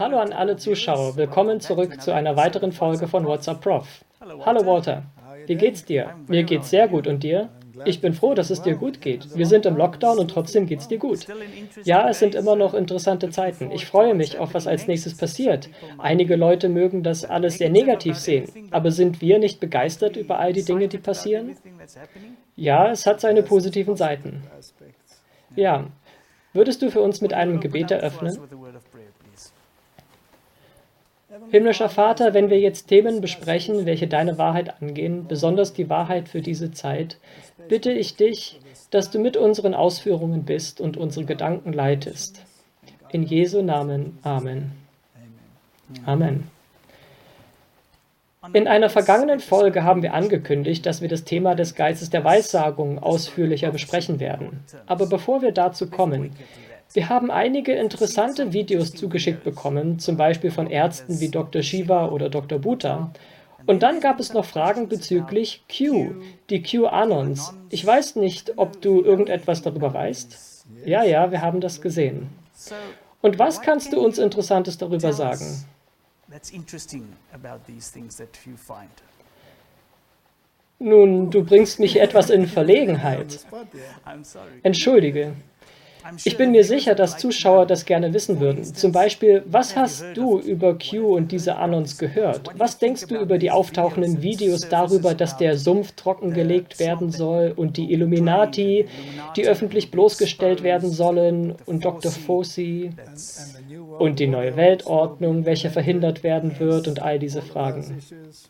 Hallo an alle Zuschauer, willkommen zurück zu einer weiteren Folge von What's Up Prof. Hallo Walter, wie geht's dir? Mir geht's sehr gut und dir? Ich bin froh, dass es dir gut geht. Wir sind im Lockdown und trotzdem geht's dir gut. Ja, es sind immer noch interessante Zeiten. Ich freue mich auf, was als nächstes passiert. Einige Leute mögen das alles sehr negativ sehen, aber sind wir nicht begeistert über all die Dinge, die passieren? Ja, es hat seine positiven Seiten. Ja, würdest du für uns mit einem Gebet eröffnen? Himmlischer Vater, wenn wir jetzt Themen besprechen, welche deine Wahrheit angehen, besonders die Wahrheit für diese Zeit, bitte ich dich, dass du mit unseren Ausführungen bist und unsere Gedanken leitest. In Jesu Namen. Amen. Amen. In einer vergangenen Folge haben wir angekündigt, dass wir das Thema des Geistes der Weissagung ausführlicher besprechen werden. Aber bevor wir dazu kommen, wir haben einige interessante Videos zugeschickt bekommen, zum Beispiel von Ärzten wie Dr. Shiva oder Dr. Bhuta. Und dann gab es noch Fragen bezüglich Q, die QAnons. Ich weiß nicht, ob du irgendetwas darüber weißt? Ja, wir haben das gesehen. Und was kannst du uns Interessantes darüber sagen? Nun, du bringst mich etwas in Verlegenheit. Entschuldige. Ich bin mir sicher, dass Zuschauer das gerne wissen würden. Zum Beispiel, was hast du über Q und diese Anons gehört? Was denkst du über die auftauchenden Videos darüber, dass der Sumpf trockengelegt werden soll und die Illuminati, die öffentlich bloßgestellt werden sollen, und Dr. Fauci und die neue Weltordnung, welche verhindert werden wird, und all diese Fragen?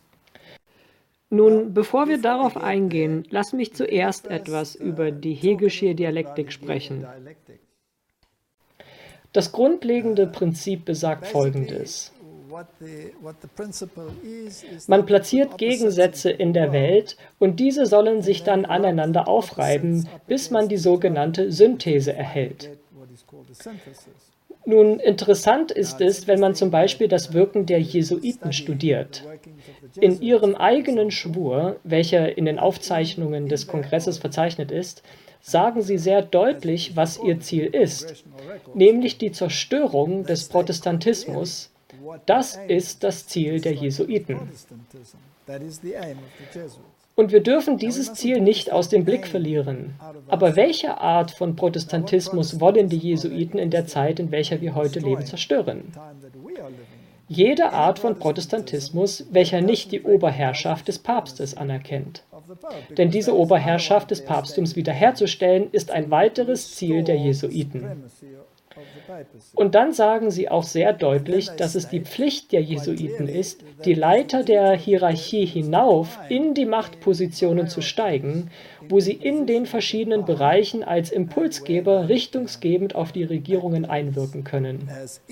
Nun, bevor wir darauf eingehen, lass mich zuerst etwas über die Hegel'sche Dialektik sprechen. Das grundlegende Prinzip besagt Folgendes. Man platziert Gegensätze in der Welt und diese sollen sich dann aneinander aufreiben, bis man die sogenannte Synthese erhält. Nun, interessant ist es, wenn man zum Beispiel das Wirken der Jesuiten studiert. In ihrem eigenen Schwur, welcher in den Aufzeichnungen des Kongresses verzeichnet ist, sagen sie sehr deutlich, was ihr Ziel ist, nämlich die Zerstörung des Protestantismus. Das ist das Ziel der Jesuiten. Und wir dürfen dieses Ziel nicht aus dem Blick verlieren. Aber welche Art von Protestantismus wollen die Jesuiten in der Zeit, in welcher wir heute leben, zerstören? Jede Art von Protestantismus, welcher nicht die Oberherrschaft des Papstes anerkennt. Denn diese Oberherrschaft des Papsttums wiederherzustellen, ist ein weiteres Ziel der Jesuiten. Und dann sagen sie auch sehr deutlich, dass es die Pflicht der Jesuiten ist, die Leiter der Hierarchie hinauf in die Machtpositionen zu steigen, wo sie in den verschiedenen Bereichen als Impulsgeber richtungsgebend auf die Regierungen einwirken können.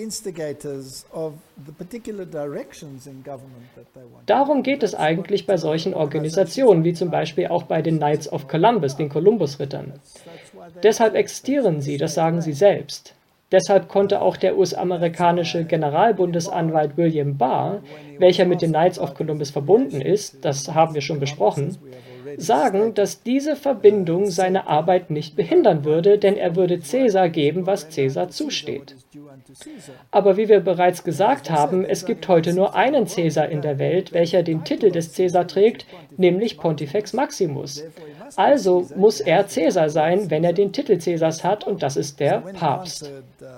Darum geht es eigentlich bei solchen Organisationen, wie zum Beispiel auch bei den Knights of Columbus, den Kolumbusrittern. Deshalb existieren sie, das sagen sie selbst. Deshalb konnte auch der US-amerikanische Generalbundesanwalt William Barr, welcher mit den Knights of Columbus verbunden ist, das haben wir schon besprochen, sagen, dass diese Verbindung seine Arbeit nicht behindern würde, denn er würde Caesar geben, was Caesar zusteht. Aber wie wir bereits gesagt haben, es gibt heute nur einen Caesar in der Welt, welcher den Titel des Caesar trägt, nämlich Pontifex Maximus. Also muss er Caesar sein, wenn er den Titel Caesars hat, und das ist der Papst.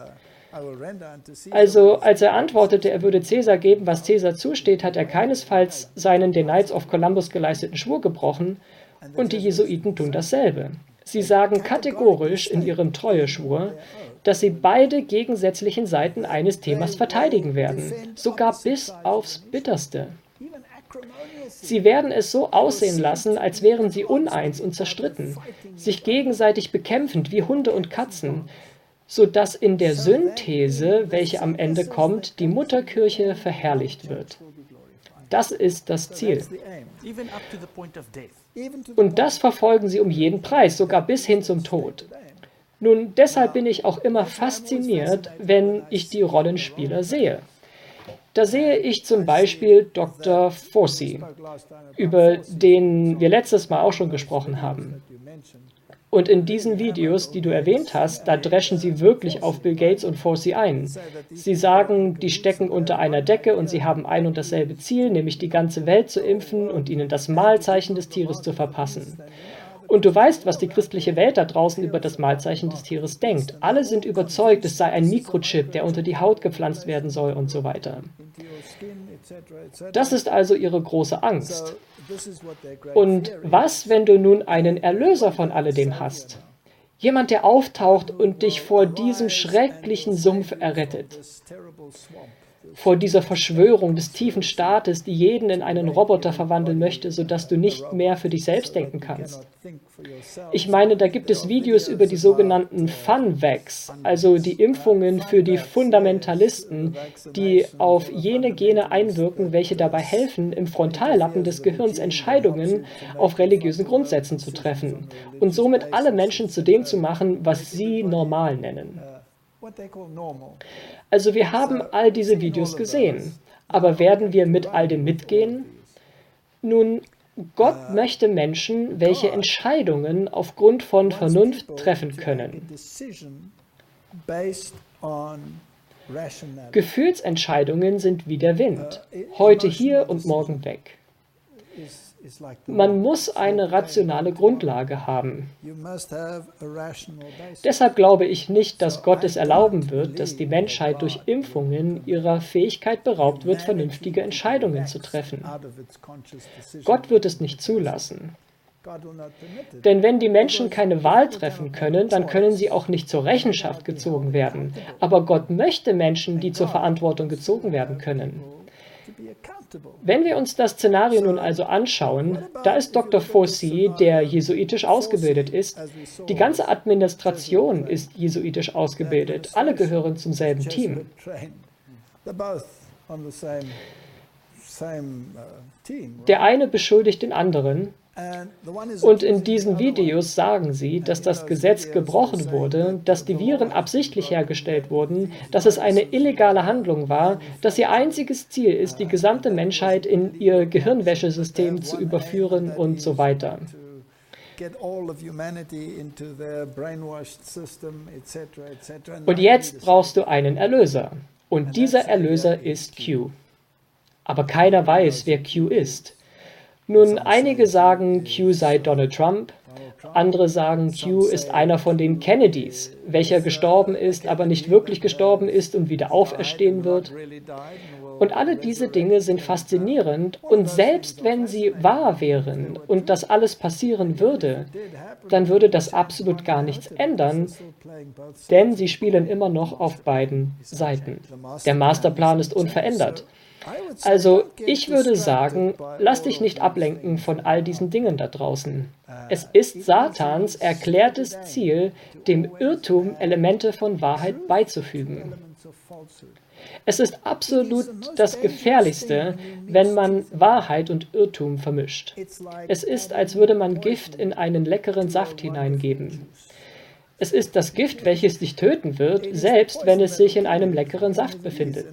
Also, als er antwortete, er würde Caesar geben, was Caesar zusteht, hat er keinesfalls seinen den Knights of Columbus geleisteten Schwur gebrochen, und die Jesuiten tun dasselbe. Sie sagen kategorisch in ihrem Treueschwur, dass sie beide gegensätzlichen Seiten eines Themas verteidigen werden, sogar bis aufs Bitterste. Sie werden es so aussehen lassen, als wären sie uneins und zerstritten, sich gegenseitig bekämpfend wie Hunde und Katzen, sodass in der Synthese, welche am Ende kommt, die Mutterkirche verherrlicht wird. Das ist das Ziel. Und das verfolgen sie um jeden Preis, sogar bis hin zum Tod. Nun, deshalb bin ich auch immer fasziniert, wenn ich die Rollenspieler sehe. Da sehe ich zum Beispiel Dr. Fauci, über den wir letztes Mal auch schon gesprochen haben. Und in diesen Videos, die du erwähnt hast, da dreschen sie wirklich auf Bill Gates und Fauci ein. Sie sagen, die stecken unter einer Decke und sie haben ein und dasselbe Ziel, nämlich die ganze Welt zu impfen und ihnen das Mahlzeichen des Tieres zu verpassen. Und du weißt, was die christliche Welt da draußen über das Mahlzeichen des Tieres denkt. Alle sind überzeugt, es sei ein Mikrochip, der unter die Haut gepflanzt werden soll und so weiter. Das ist also ihre große Angst. Und was, wenn du nun einen Erlöser von alledem hast? Jemand, der auftaucht und dich vor diesem schrecklichen Sumpf errettet. Vor dieser Verschwörung des tiefen Staates, die jeden in einen Roboter verwandeln möchte, sodass du nicht mehr für dich selbst denken kannst. Ich meine, da gibt es Videos über die sogenannten Fun-Vax, also die Impfungen für die Fundamentalisten, die auf jene Gene einwirken, welche dabei helfen, im Frontallappen des Gehirns Entscheidungen auf religiösen Grundsätzen zu treffen und somit alle Menschen zu dem zu machen, was sie normal nennen. Also wir haben all diese Videos gesehen, aber werden wir mit all dem mitgehen? Nun, Gott möchte Menschen, welche Entscheidungen aufgrund von Vernunft treffen können. Gefühlsentscheidungen sind wie der Wind, heute hier und morgen weg. Man muss eine rationale Grundlage haben. Deshalb glaube ich nicht, dass Gott es erlauben wird, dass die Menschheit durch Impfungen ihrer Fähigkeit beraubt wird, vernünftige Entscheidungen zu treffen. Gott wird es nicht zulassen. Denn wenn die Menschen keine Wahl treffen können, dann können sie auch nicht zur Rechenschaft gezogen werden. Aber Gott möchte Menschen, die zur Verantwortung gezogen werden können. Wenn wir uns das Szenario nun also anschauen, da ist Dr. Fauci, der jesuitisch ausgebildet ist. Die ganze Administration ist jesuitisch ausgebildet. Alle gehören zum selben Team. Der eine beschuldigt den anderen. Und in diesen Videos sagen sie, dass das Gesetz gebrochen wurde, dass die Viren absichtlich hergestellt wurden, dass es eine illegale Handlung war, dass ihr einziges Ziel ist, die gesamte Menschheit in ihr Gehirnwäschesystem zu überführen und so weiter. Und jetzt brauchst du einen Erlöser. Und dieser Erlöser ist Q. Aber keiner weiß, wer Q ist. Nun, einige sagen, Q sei Donald Trump, andere sagen, Q ist einer von den Kennedys, welcher gestorben ist, aber nicht wirklich gestorben ist und wieder auferstehen wird. Und alle diese Dinge sind faszinierend, und selbst wenn sie wahr wären und das alles passieren würde, dann würde das absolut gar nichts ändern, denn sie spielen immer noch auf beiden Seiten. Der Masterplan ist unverändert. Also, ich würde sagen, lass dich nicht ablenken von all diesen Dingen da draußen. Es ist Satans erklärtes Ziel, dem Irrtum Elemente von Wahrheit beizufügen. Es ist absolut das Gefährlichste, wenn man Wahrheit und Irrtum vermischt. Es ist, als würde man Gift in einen leckeren Saft hineingeben. Es ist das Gift, welches dich töten wird, selbst wenn es sich in einem leckeren Saft befindet.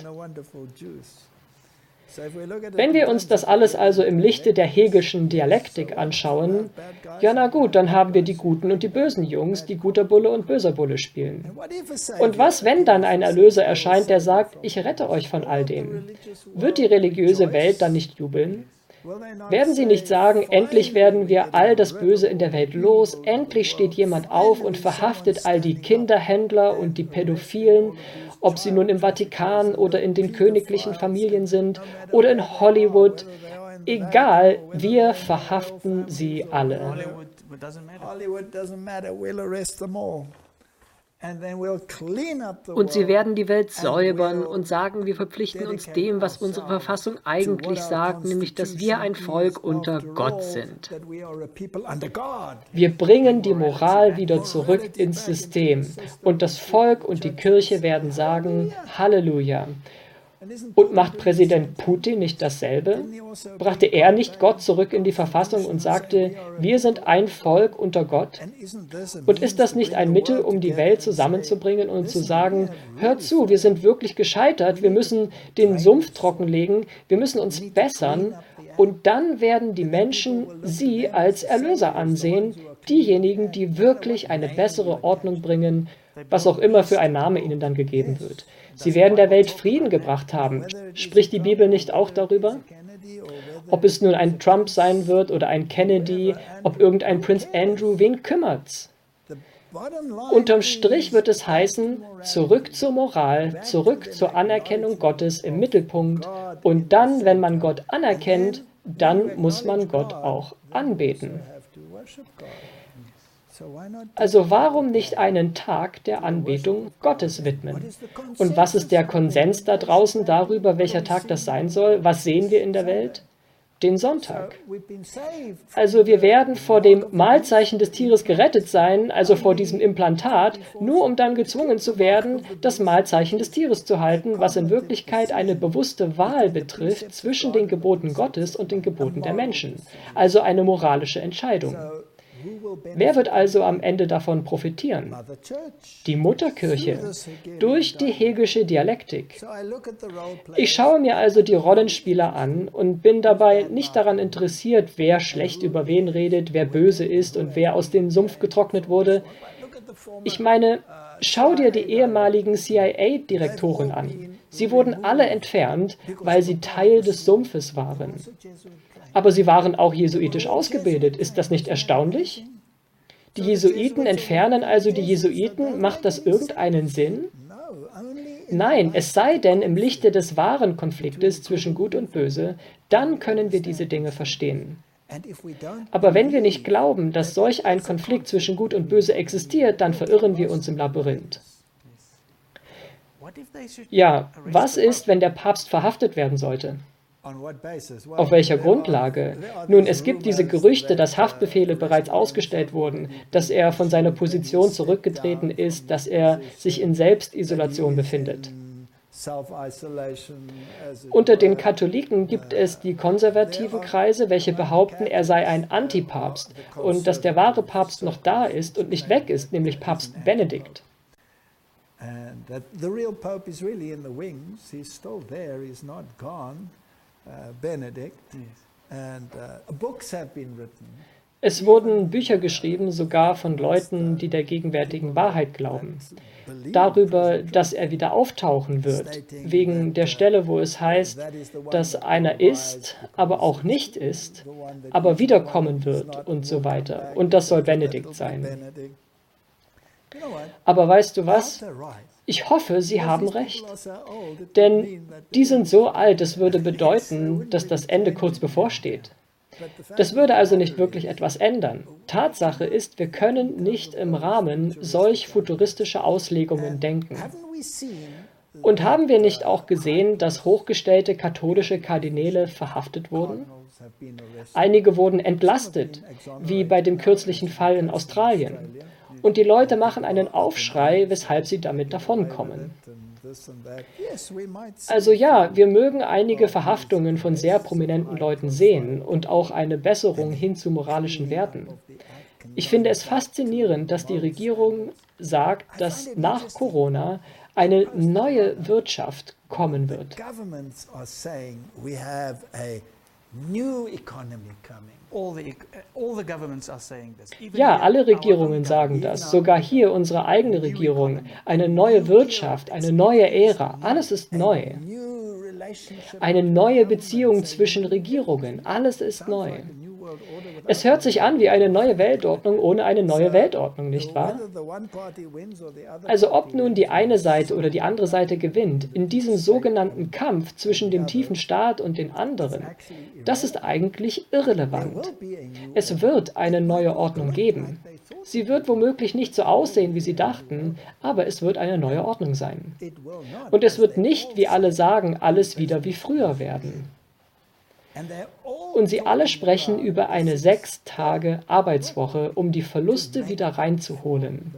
Wenn wir uns das alles also im Lichte der Hegelschen Dialektik anschauen, ja na gut, dann haben wir die guten und die bösen Jungs, die guter Bulle und böser Bulle spielen. Und was, wenn dann ein Erlöser erscheint, der sagt, ich rette euch von all dem? Wird die religiöse Welt dann nicht jubeln? Werden sie nicht sagen, endlich werden wir all das Böse in der Welt los, endlich steht jemand auf und verhaftet all die Kinderhändler und die Pädophilen, ob sie nun im Vatikan oder in den königlichen Familien sind oder in Hollywood, egal, wir verhaften sie alle. Und sie werden die Welt säubern und sagen, wir verpflichten uns dem, was unsere Verfassung eigentlich sagt, nämlich, dass wir ein Volk unter Gott sind. Wir bringen die Moral wieder zurück ins System und das Volk und die Kirche werden sagen, Halleluja. Und macht Präsident Putin nicht dasselbe? Brachte er nicht Gott zurück in die Verfassung und sagte, wir sind ein Volk unter Gott? Und ist das nicht ein Mittel, um die Welt zusammenzubringen und zu sagen, hört zu, wir sind wirklich gescheitert, wir müssen den Sumpf trockenlegen, wir müssen uns bessern, und dann werden die Menschen sie als Erlöser ansehen, Diejenigen, die wirklich eine bessere Ordnung bringen, was auch immer für ein Name ihnen dann gegeben wird. Sie werden der Welt Frieden gebracht haben. Spricht die Bibel nicht auch darüber? Ob es nun ein Trump sein wird oder ein Kennedy, ob irgendein Prinz Andrew, wen kümmert's? Unterm Strich wird es heißen, zurück zur Moral, zurück zur Anerkennung Gottes im Mittelpunkt. Und dann, wenn man Gott anerkennt, dann muss man Gott auch anbeten. Also warum nicht einen Tag der Anbetung Gottes widmen? Und was ist der Konsens da draußen darüber, welcher Tag das sein soll? Was sehen wir in der Welt? Den Sonntag. Also wir werden vor dem Mahlzeichen des Tieres gerettet sein, also vor diesem Implantat, nur um dann gezwungen zu werden, das Mahlzeichen des Tieres zu halten, was in Wirklichkeit eine bewusste Wahl betrifft zwischen den Geboten Gottes und den Geboten der Menschen. Also eine moralische Entscheidung. Wer wird also am Ende davon profitieren? Die Mutterkirche, durch die hegelische Dialektik. Ich schaue mir also die Rollenspieler an und bin dabei nicht daran interessiert, wer schlecht über wen redet, wer böse ist und wer aus dem Sumpf getrocknet wurde. Ich meine, schau dir die ehemaligen CIA-Direktoren an. Sie wurden alle entfernt, weil sie Teil des Sumpfes waren. Aber sie waren auch jesuitisch ausgebildet. Ist das nicht erstaunlich? Die Jesuiten entfernen also die Jesuiten. Macht das irgendeinen Sinn? Nein, es sei denn im Lichte des wahren Konfliktes zwischen Gut und Böse, dann können wir diese Dinge verstehen. Aber wenn wir nicht glauben, dass solch ein Konflikt zwischen Gut und Böse existiert, dann verirren wir uns im Labyrinth. Ja, was ist, wenn der Papst verhaftet werden sollte? Auf welcher Grundlage? Nun, es gibt diese Gerüchte, dass Haftbefehle bereits ausgestellt wurden, dass er von seiner Position zurückgetreten ist, dass er sich in Selbstisolation befindet. Unter den Katholiken gibt es die konservativen Kreise, welche behaupten, er sei ein Antipapst und dass der wahre Papst noch da ist und nicht weg ist, nämlich Papst Benedikt. Es wurden Bücher geschrieben, sogar von Leuten, die der gegenwärtigen Wahrheit glauben, darüber, dass er wieder auftauchen wird, wegen der Stelle, wo es heißt, dass einer ist, aber auch nicht ist, aber wiederkommen wird und so weiter. Und das soll Benedikt sein. Aber weißt du was? Ich hoffe, Sie haben recht. Denn die sind so alt, es würde bedeuten, dass das Ende kurz bevorsteht. Das würde also nicht wirklich etwas ändern. Tatsache ist, wir können nicht im Rahmen solch futuristischer Auslegungen denken. Und haben wir nicht auch gesehen, dass hochgestellte katholische Kardinäle verhaftet wurden? Einige wurden entlastet, wie bei dem kürzlichen Fall in Australien. Und die Leute machen einen Aufschrei, weshalb sie damit davonkommen. Also ja, wir mögen einige Verhaftungen von sehr prominenten Leuten sehen und auch eine Besserung hin zu moralischen Werten. Ich finde es faszinierend, dass die Regierung sagt, dass nach Corona eine neue Wirtschaft kommen wird. Ja, alle Regierungen sagen das, sogar hier unsere eigene Regierung. Eine neue Wirtschaft, eine neue Ära, alles ist neu. Eine neue Beziehung zwischen Regierungen, alles ist neu. Es hört sich an wie eine neue Weltordnung ohne eine neue Weltordnung, nicht wahr? Also ob nun die eine Seite oder die andere Seite gewinnt, in diesem sogenannten Kampf zwischen dem tiefen Staat und den anderen, das ist eigentlich irrelevant. Es wird eine neue Ordnung geben. Sie wird womöglich nicht so aussehen, wie Sie dachten, aber es wird eine neue Ordnung sein. Und es wird nicht, wie alle sagen, alles wieder wie früher werden. Und sie alle sprechen über eine 6-Tage-Arbeitswoche, um die Verluste wieder reinzuholen.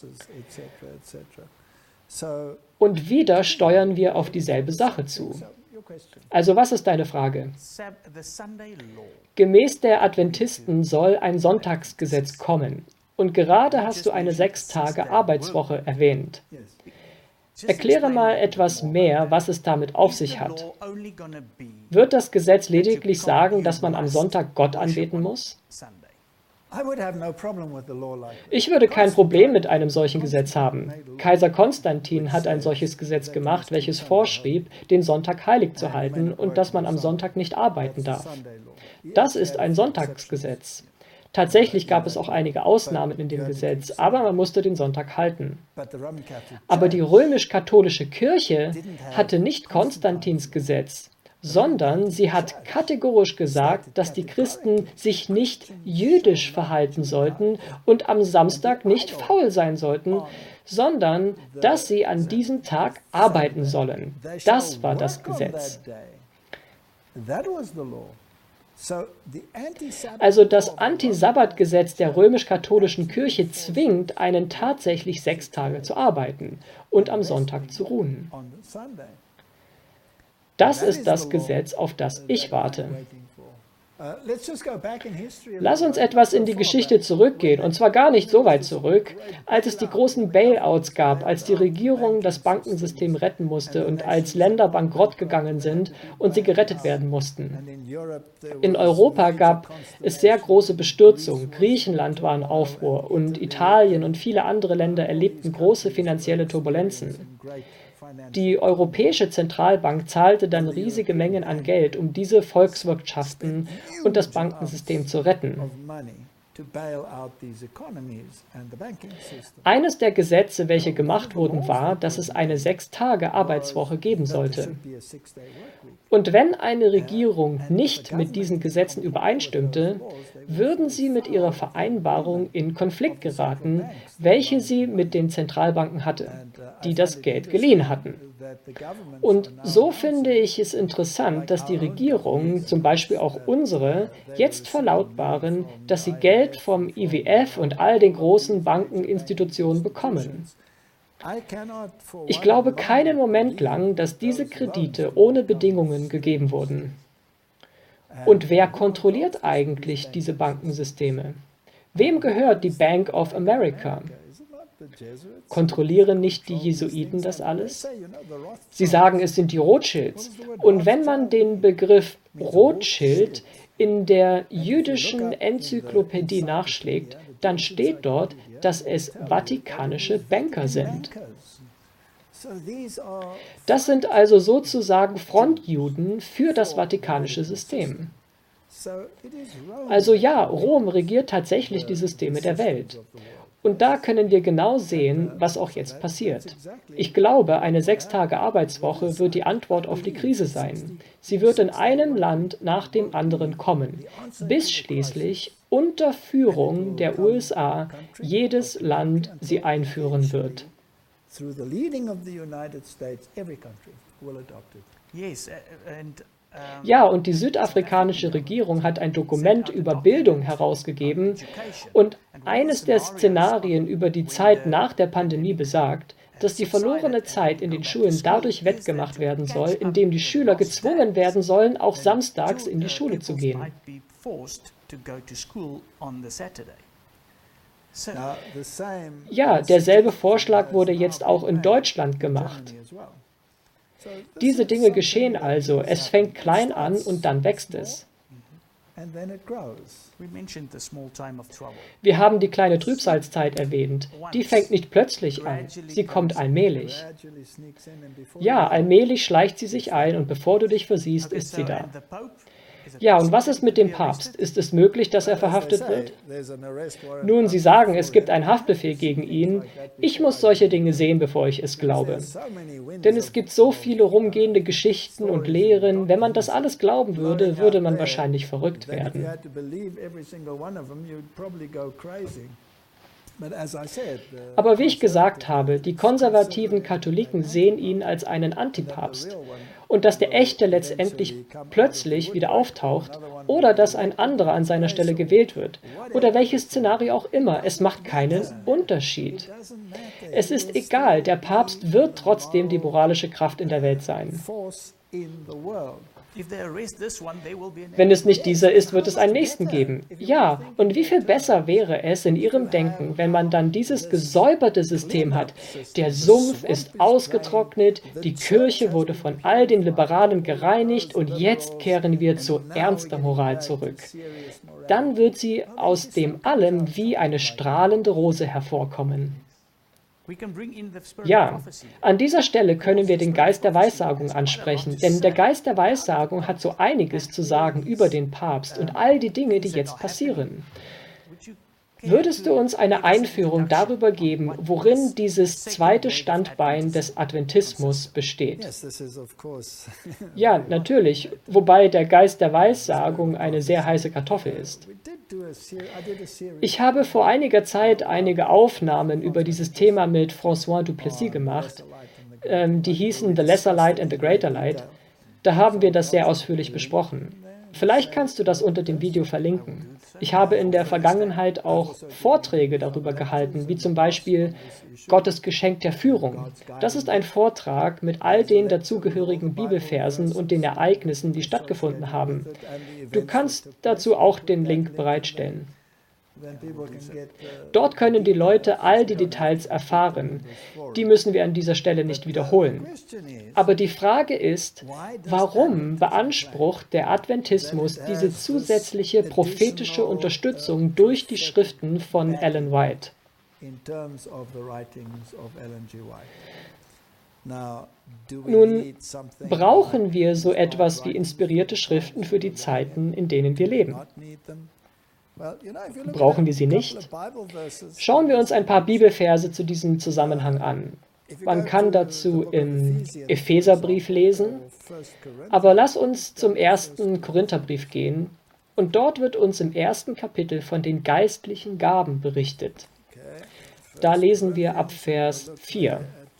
Und wieder steuern wir auf dieselbe Sache zu. Also was ist deine Frage? Gemäß der Adventisten soll ein Sonntagsgesetz kommen. Und gerade hast du eine 6-Tage-Arbeitswoche erwähnt. Erkläre mal etwas mehr, was es damit auf sich hat. Wird das Gesetz lediglich sagen, dass man am Sonntag Gott anbeten muss? Ich würde kein Problem mit einem solchen Gesetz haben. Kaiser Konstantin hat ein solches Gesetz gemacht, welches vorschrieb, den Sonntag heilig zu halten und dass man am Sonntag nicht arbeiten darf. Das ist ein Sonntagsgesetz. Tatsächlich gab es auch einige Ausnahmen in dem Gesetz, aber man musste den Sonntag halten. Aber die römisch-katholische Kirche hatte nicht Konstantins Gesetz, sondern sie hat kategorisch gesagt, dass die Christen sich nicht jüdisch verhalten sollten und am Samstag nicht faul sein sollten, sondern dass sie an diesem Tag arbeiten sollen. Das war das Gesetz. Also das Anti-Sabbat-Gesetz der römisch-katholischen Kirche zwingt, einen tatsächlich 6 Tage zu arbeiten und am Sonntag zu ruhen. Das ist das Gesetz, auf das ich warte. Lass uns etwas in die Geschichte zurückgehen, und zwar gar nicht so weit zurück, als es die großen Bailouts gab, als die Regierung das Bankensystem retten musste und als Länder bankrott gegangen sind und sie gerettet werden mussten. In Europa gab es sehr große Bestürzung, Griechenland war in Aufruhr und Italien und viele andere Länder erlebten große finanzielle Turbulenzen. Die Europäische Zentralbank zahlte dann riesige Mengen an Geld, um diese Volkswirtschaften und das Bankensystem zu retten. Eines der Gesetze, welche gemacht wurden, war, dass es eine 6-Tage-Arbeitswoche geben sollte. Und wenn eine Regierung nicht mit diesen Gesetzen übereinstimmte, würden sie mit ihrer Vereinbarung in Konflikt geraten, welche sie mit den Zentralbanken hatte, die das Geld geliehen hatten. Und so finde ich es interessant, dass die Regierungen, zum Beispiel auch unsere, jetzt verlautbaren, dass sie Geld vom IWF und all den großen Bankeninstitutionen bekommen. Ich glaube keinen Moment lang, dass diese Kredite ohne Bedingungen gegeben wurden. Und wer kontrolliert eigentlich diese Bankensysteme? Wem gehört die Bank of America? Kontrollieren nicht die Jesuiten das alles? Sie sagen, es sind die Rothschilds. Und wenn man den Begriff Rothschild in der jüdischen Enzyklopädie nachschlägt, dann steht dort, dass es vatikanische Banker sind. Das sind also sozusagen Frontjuden für das vatikanische System. Also ja, Rom regiert tatsächlich die Systeme der Welt. Und da können wir genau sehen, was auch jetzt passiert. Ich glaube, eine 6-Tage-Arbeitswoche wird die Antwort auf die Krise sein. Sie wird in einem Land nach dem anderen kommen, bis schließlich unter Führung der USA jedes Land sie einführen wird. Ja, und die südafrikanische Regierung hat ein Dokument über Bildung herausgegeben und eines der Szenarien über die Zeit nach der Pandemie besagt, dass die verlorene Zeit in den Schulen dadurch wettgemacht werden soll, indem die Schüler gezwungen werden sollen, auch samstags in die Schule zu gehen. Ja, derselbe Vorschlag wurde jetzt auch in Deutschland gemacht. Diese Dinge geschehen also, es fängt klein an und dann wächst es. Wir haben die kleine Trübsalzeit erwähnt. Die fängt nicht plötzlich an, sie kommt allmählich. Ja, allmählich schleicht sie sich ein und bevor du dich versiehst, ist sie da. Ja, und was ist mit dem Papst? Ist es möglich, dass er verhaftet wird? Nun, Sie sagen, es gibt einen Haftbefehl gegen ihn. Ich muss solche Dinge sehen, bevor ich es glaube. Denn es gibt so viele rumgehende Geschichten und Lehren. Wenn man das alles glauben würde, würde man wahrscheinlich verrückt werden. Aber wie ich gesagt habe, die konservativen Katholiken sehen ihn als einen Antipapst. Und dass der Echte letztendlich plötzlich wieder auftaucht oder dass ein anderer an seiner Stelle gewählt wird oder welches Szenario auch immer, es macht keinen Unterschied. Es ist egal, der Papst wird trotzdem die moralische Kraft in der Welt sein. Wenn es nicht dieser ist, wird es einen nächsten geben. Ja, und wie viel besser wäre es in Ihrem Denken, wenn man dann dieses gesäuberte System hat. Der Sumpf ist ausgetrocknet, die Kirche wurde von all den Liberalen gereinigt und jetzt kehren wir zu ernster Moral zurück. dann wird sie aus dem Allem wie eine strahlende Rose hervorkommen. Ja, an dieser Stelle können wir den Geist der Weissagung ansprechen, denn der Geist der Weissagung hat so einiges zu sagen über den Papst und all die Dinge, die jetzt passieren. Würdest du uns eine Einführung darüber geben, worin dieses zweite Standbein des Adventismus besteht? Ja, natürlich, wobei der Geist der Weissagung eine sehr heiße Kartoffel ist. Ich habe vor einiger Zeit einige Aufnahmen über dieses Thema mit François Duplessis gemacht, die hießen The Lesser Light and the Greater Light. Da haben wir das sehr ausführlich besprochen. Vielleicht kannst du das unter dem Video verlinken. Ich habe in der Vergangenheit auch Vorträge darüber gehalten, wie zum Beispiel Gottes Geschenk der Führung. Das ist ein Vortrag mit all den dazugehörigen Bibelversen und den Ereignissen, die stattgefunden haben. Du kannst dazu auch den Link bereitstellen. Dort können die Leute all die Details erfahren. Die müssen wir an dieser Stelle nicht wiederholen. Aber die Frage ist, warum beansprucht der Adventismus diese zusätzliche prophetische Unterstützung durch die Schriften von Ellen White? Nun, brauchen wir so etwas wie inspirierte Schriften für die Zeiten, in denen wir leben? Brauchen wir sie nicht? Schauen wir uns ein paar Bibelverse zu diesem Zusammenhang an. Man kann dazu im Epheserbrief lesen, aber lass uns zum 1. Korintherbrief gehen und dort wird uns im 1. Kapitel von den geistlichen Gaben berichtet. Da lesen wir ab Vers 4.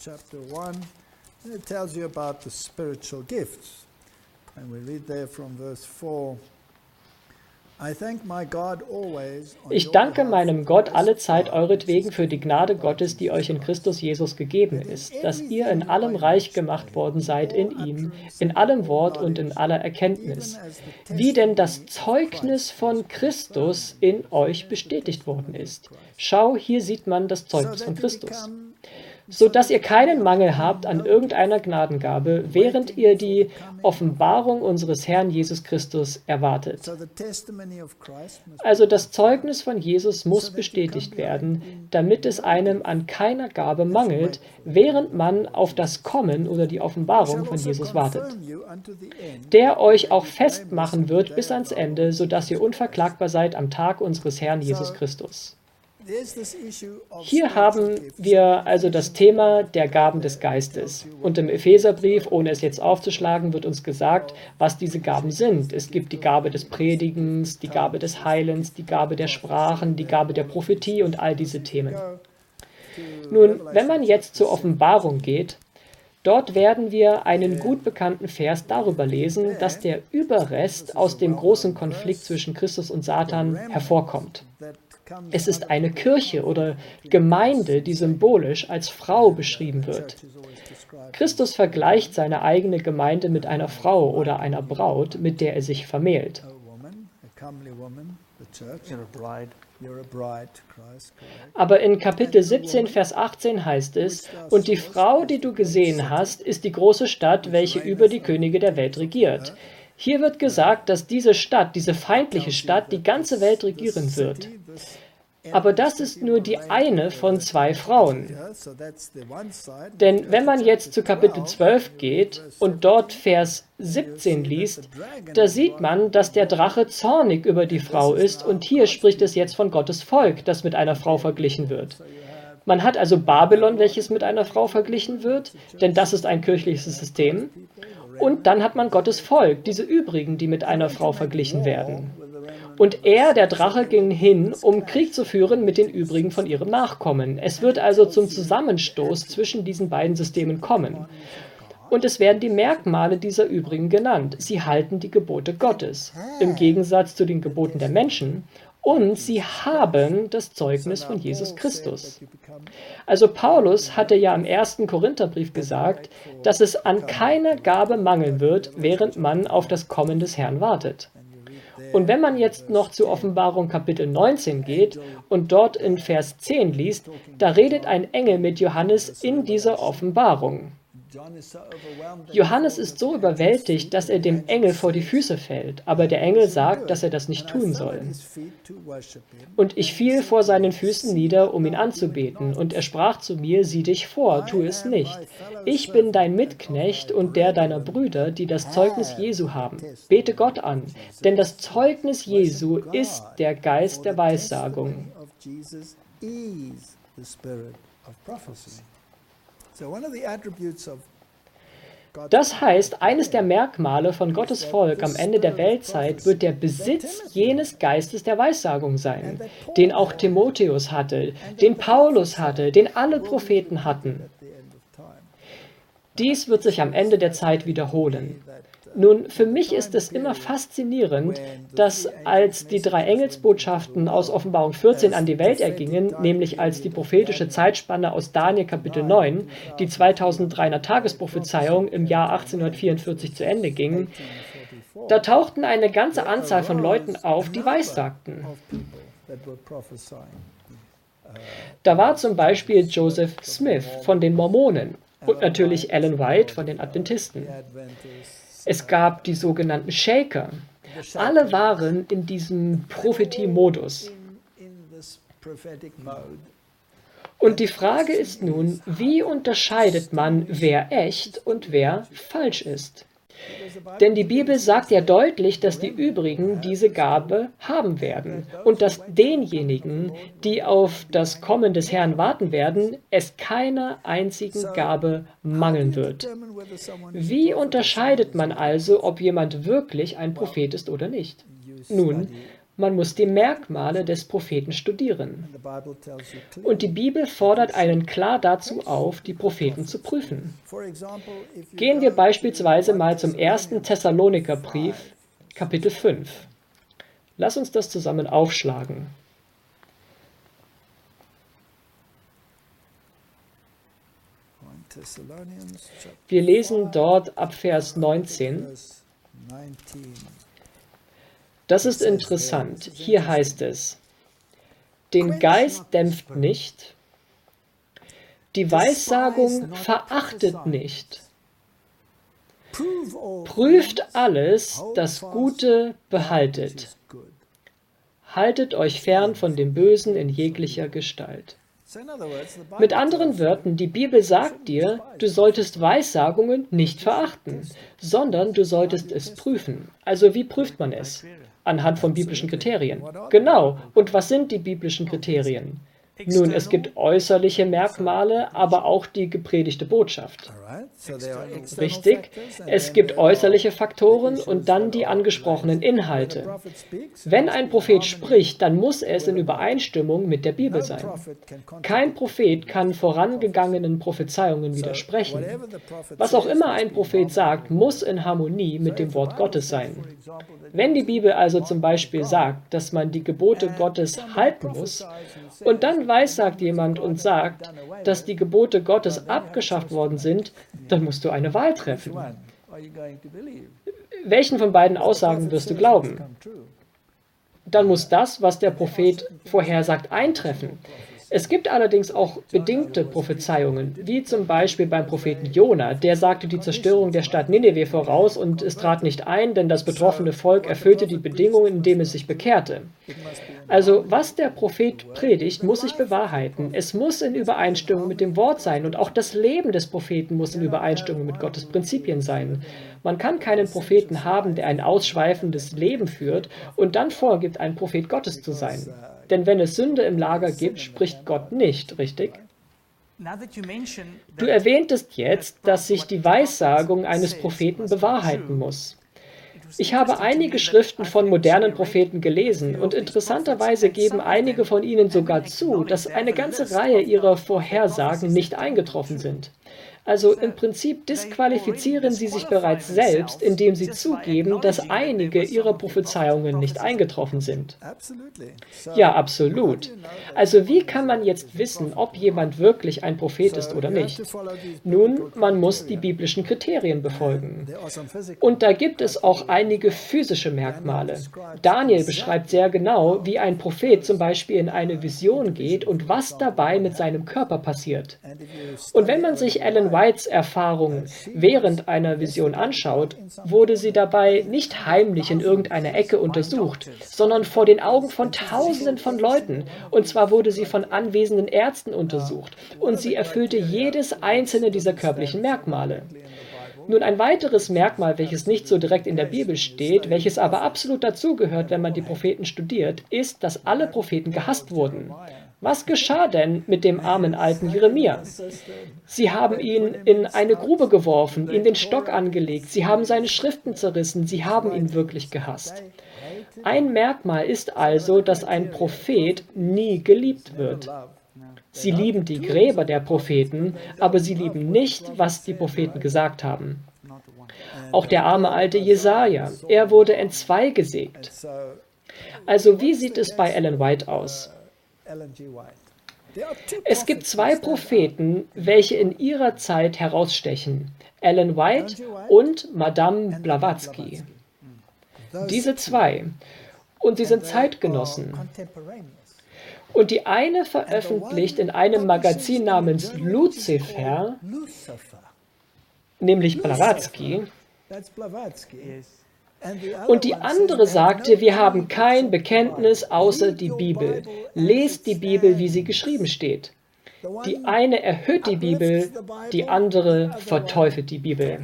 Ich danke meinem Gott allezeit euretwegen für die Gnade Gottes, die euch in Christus Jesus gegeben ist, dass ihr in allem reich gemacht worden seid in ihm, in allem Wort und in aller Erkenntnis, wie denn das Zeugnis von Christus in euch bestätigt worden ist. Schau, hier sieht man das Zeugnis von Christus. So dass ihr keinen Mangel habt an irgendeiner Gnadengabe, während ihr die Offenbarung unseres Herrn Jesus Christus erwartet. Also das Zeugnis von Jesus muss bestätigt werden, damit es einem an keiner Gabe mangelt, während man auf das Kommen oder die Offenbarung von Jesus wartet, der euch auch festmachen wird bis ans Ende, sodass ihr unverklagbar seid am Tag unseres Herrn Jesus Christus. Hier haben wir also das Thema der Gaben des Geistes. Und im Epheserbrief, ohne es jetzt aufzuschlagen, wird uns gesagt, was diese Gaben sind. Es gibt die Gabe des Predigens, die Gabe des Heilens, die Gabe der Sprachen, die Gabe der Prophetie und all diese Themen. Nun, wenn man jetzt zur Offenbarung geht, dort werden wir einen gut bekannten Vers darüber lesen, dass der Überrest aus dem großen Konflikt zwischen Christus und Satan hervorkommt. Es ist eine Kirche oder Gemeinde, die symbolisch als Frau beschrieben wird. Christus vergleicht seine eigene Gemeinde mit einer Frau oder einer Braut, mit der er sich vermählt. Aber in Kapitel 17, Vers 18 heißt es, und die Frau, die du gesehen hast, ist die große Stadt, welche über die Könige der Welt regiert. Hier wird gesagt, dass diese Stadt, diese feindliche Stadt, die ganze Welt regieren wird. Aber das ist nur die eine von zwei Frauen. Denn wenn man jetzt zu Kapitel 12 geht und dort Vers 17 liest, da sieht man, dass der Drache zornig über die Frau ist und hier spricht es jetzt von Gottes Volk, das mit einer Frau verglichen wird. Man hat also Babylon, welches mit einer Frau verglichen wird, denn das ist ein kirchliches System. Und dann hat man Gottes Volk, diese übrigen, die mit einer Frau verglichen werden. Und er, der Drache, ging hin, um Krieg zu führen mit den übrigen von ihrem Nachkommen. Es wird also zum Zusammenstoß zwischen diesen beiden Systemen kommen. Und es werden die Merkmale dieser übrigen genannt. Sie halten die Gebote Gottes, im Gegensatz zu den Geboten der Menschen. Und sie haben das Zeugnis von Jesus Christus. Also Paulus hatte ja im 1. Korintherbrief gesagt, dass es an keiner Gabe mangeln wird, während man auf das Kommen des Herrn wartet. Und wenn man jetzt noch zur Offenbarung Kapitel 19 geht und dort in Vers 10 liest, da redet ein Engel mit Johannes in dieser Offenbarung. Johannes ist so überwältigt, dass er dem Engel vor die Füße fällt, aber der Engel sagt, dass er das nicht tun soll. Und ich fiel vor seinen Füßen nieder, um ihn anzubeten, und er sprach zu mir, sieh dich vor, tu es nicht. Ich bin dein Mitknecht und der deiner Brüder, die das Zeugnis Jesu haben. Bete Gott an, denn das Zeugnis Jesu ist der Geist der Weissagung. Das heißt, eines der Merkmale von Gottes Volk am Ende der Weltzeit wird der Besitz jenes Geistes der Weissagung sein, den auch Timotheus hatte, den Paulus hatte, den alle Propheten hatten. Dies wird sich am Ende der Zeit wiederholen. Nun, für mich ist es immer faszinierend, dass als die 3 Engelsbotschaften aus Offenbarung 14 an die Welt ergingen, nämlich als die prophetische Zeitspanne aus Daniel Kapitel 9, die 2300 Tagesprophezeiung im Jahr 1844 zu Ende ging, da tauchten eine ganze Anzahl von Leuten auf, die weissagten. Da war zum Beispiel Joseph Smith von den Mormonen und natürlich Ellen White von den Adventisten. Es gab die sogenannten Shaker. Alle waren in diesem Prophetie-Modus. Und die Frage ist nun, wie unterscheidet man, wer echt und wer falsch ist? Denn die Bibel sagt ja deutlich, dass die übrigen diese Gabe haben werden und dass denjenigen, die auf das Kommen des Herrn warten werden, es keiner einzigen Gabe mangeln wird. Wie unterscheidet man also, ob jemand wirklich ein Prophet ist oder nicht? Nun, man muss die Merkmale des Propheten studieren. Und die Bibel fordert einen klar dazu auf, die Propheten zu prüfen. Gehen wir beispielsweise mal zum 1. Thessalonikerbrief, Kapitel 5. Lass uns das zusammen aufschlagen. Wir lesen dort ab Vers 19. Das ist interessant. Hier heißt es, den Geist dämpft nicht, die Weissagung verachtet nicht. Prüft alles, das Gute behaltet. Haltet euch fern von dem Bösen in jeglicher Gestalt. Mit anderen Worten, die Bibel sagt dir, du solltest Weissagungen nicht verachten, sondern du solltest es prüfen. Also wie prüft man es? Anhand von biblischen Kriterien. Genau. Und was sind die biblischen Kriterien? Nun, es gibt äußerliche Merkmale, aber auch die gepredigte Botschaft. Richtig. Es gibt äußerliche Faktoren und dann die angesprochenen Inhalte. Wenn ein Prophet spricht, dann muss es in Übereinstimmung mit der Bibel sein. Kein Prophet kann vorangegangenen Prophezeiungen widersprechen. Was auch immer ein Prophet sagt, muss in Harmonie mit dem Wort Gottes sein. Wenn die Bibel also zum Beispiel sagt, dass man die Gebote Gottes halten muss, und dann weissagt jemand und sagt, dass die Gebote Gottes abgeschafft worden sind, dann musst du eine Wahl treffen. Welchen von beiden Aussagen wirst du glauben? Dann muss das, was der Prophet vorhersagt, eintreffen. Es gibt allerdings auch bedingte Prophezeiungen, wie zum Beispiel beim Propheten Jona. Der sagte die Zerstörung der Stadt Nineveh voraus und es trat nicht ein, denn das betroffene Volk erfüllte die Bedingungen, indem es sich bekehrte. Also, was der Prophet predigt, muss sich bewahrheiten. Es muss in Übereinstimmung mit dem Wort sein und auch das Leben des Propheten muss in Übereinstimmung mit Gottes Prinzipien sein. Man kann keinen Propheten haben, der ein ausschweifendes Leben führt und dann vorgibt, ein Prophet Gottes zu sein. Denn wenn es Sünde im Lager gibt, spricht Gott nicht, richtig? Du erwähntest jetzt, dass sich die Weissagung eines Propheten bewahrheiten muss. Ich habe einige Schriften von modernen Propheten gelesen und interessanterweise geben einige von ihnen sogar zu, dass eine ganze Reihe ihrer Vorhersagen nicht eingetroffen sind. Also im Prinzip disqualifizieren sie sich bereits selbst, indem sie zugeben, dass einige ihrer Prophezeiungen nicht eingetroffen sind. Ja, absolut. Also wie kann man jetzt wissen, ob jemand wirklich ein Prophet ist oder nicht? Nun, man muss die biblischen Kriterien befolgen. Und da gibt es auch einige physische Merkmale. Daniel beschreibt sehr genau, wie ein Prophet zum Beispiel in eine Vision geht und was dabei mit seinem Körper passiert. Und wenn man sich Ellen Whites Erfahrung während einer Vision anschaut, wurde sie dabei nicht heimlich in irgendeiner Ecke untersucht, sondern vor den Augen von Tausenden von Leuten. Und zwar wurde sie von anwesenden Ärzten untersucht. Und sie erfüllte jedes einzelne dieser körperlichen Merkmale. Nun, ein weiteres Merkmal, welches nicht so direkt in der Bibel steht, welches aber absolut dazugehört, wenn man die Propheten studiert, ist, dass alle Propheten gehasst wurden. Was geschah denn mit dem armen alten Jeremia? Sie haben ihn in eine Grube geworfen, ihm den Stock angelegt, sie haben seine Schriften zerrissen, sie haben ihn wirklich gehasst. Ein Merkmal ist also, dass ein Prophet nie geliebt wird. Sie lieben die Gräber der Propheten, aber sie lieben nicht, was die Propheten gesagt haben. Auch der arme alte Jesaja, er wurde entzwei gesägt. Also wie sieht es bei Ellen White aus? Es gibt zwei Propheten, welche in ihrer Zeit herausstechen: Ellen White und Madame Blavatsky. Diese zwei. Und sie sind Zeitgenossen. Und die eine veröffentlicht in einem Magazin namens Lucifer, nämlich Blavatsky, und die andere sagte, wir haben kein Bekenntnis außer die Bibel. Lest die Bibel, wie sie geschrieben steht. Die eine erhöht die Bibel, die andere verteufelt die Bibel.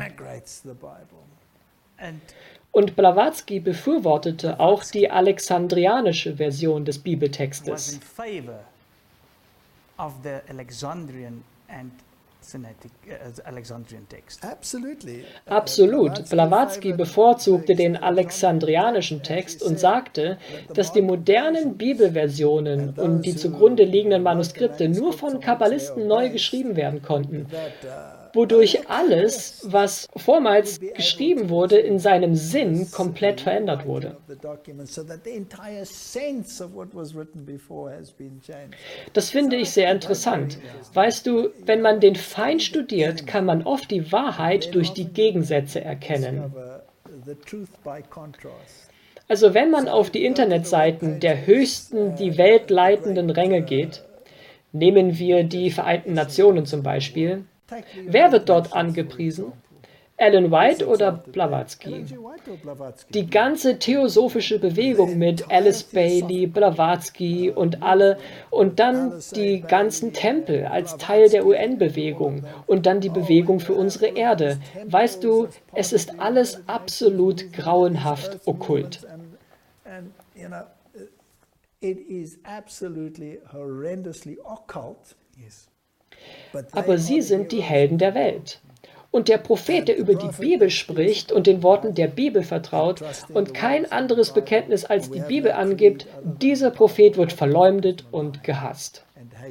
Und Blavatsky befürwortete auch die alexandrianische Version des Bibeltextes. Absolut. Blavatsky bevorzugte den alexandrianischen Text und sagte, dass die modernen Bibelversionen und die zugrunde liegenden Manuskripte nur von Kabbalisten neu geschrieben werden konnten, wodurch alles, was vormals geschrieben wurde, in seinem Sinn komplett verändert wurde. Das finde ich sehr interessant. Weißt du, wenn man den Feind studiert, kann man oft die Wahrheit durch die Gegensätze erkennen. Also wenn man auf die Internetseiten der höchsten, die weltleitenden Ränge geht, nehmen wir die Vereinten Nationen zum Beispiel, wer wird dort angepriesen? Ellen White oder Blavatsky? Die ganze theosophische Bewegung mit Alice Bailey, Blavatsky und alle und dann die ganzen Tempel als Teil der UN-Bewegung und dann die Bewegung für unsere Erde. Weißt du, es ist alles absolut grauenhaft okkult. Aber sie sind die Helden der Welt. Und der Prophet, der über die Bibel spricht und den Worten der Bibel vertraut und kein anderes Bekenntnis als die Bibel angibt, dieser Prophet wird verleumdet und gehasst.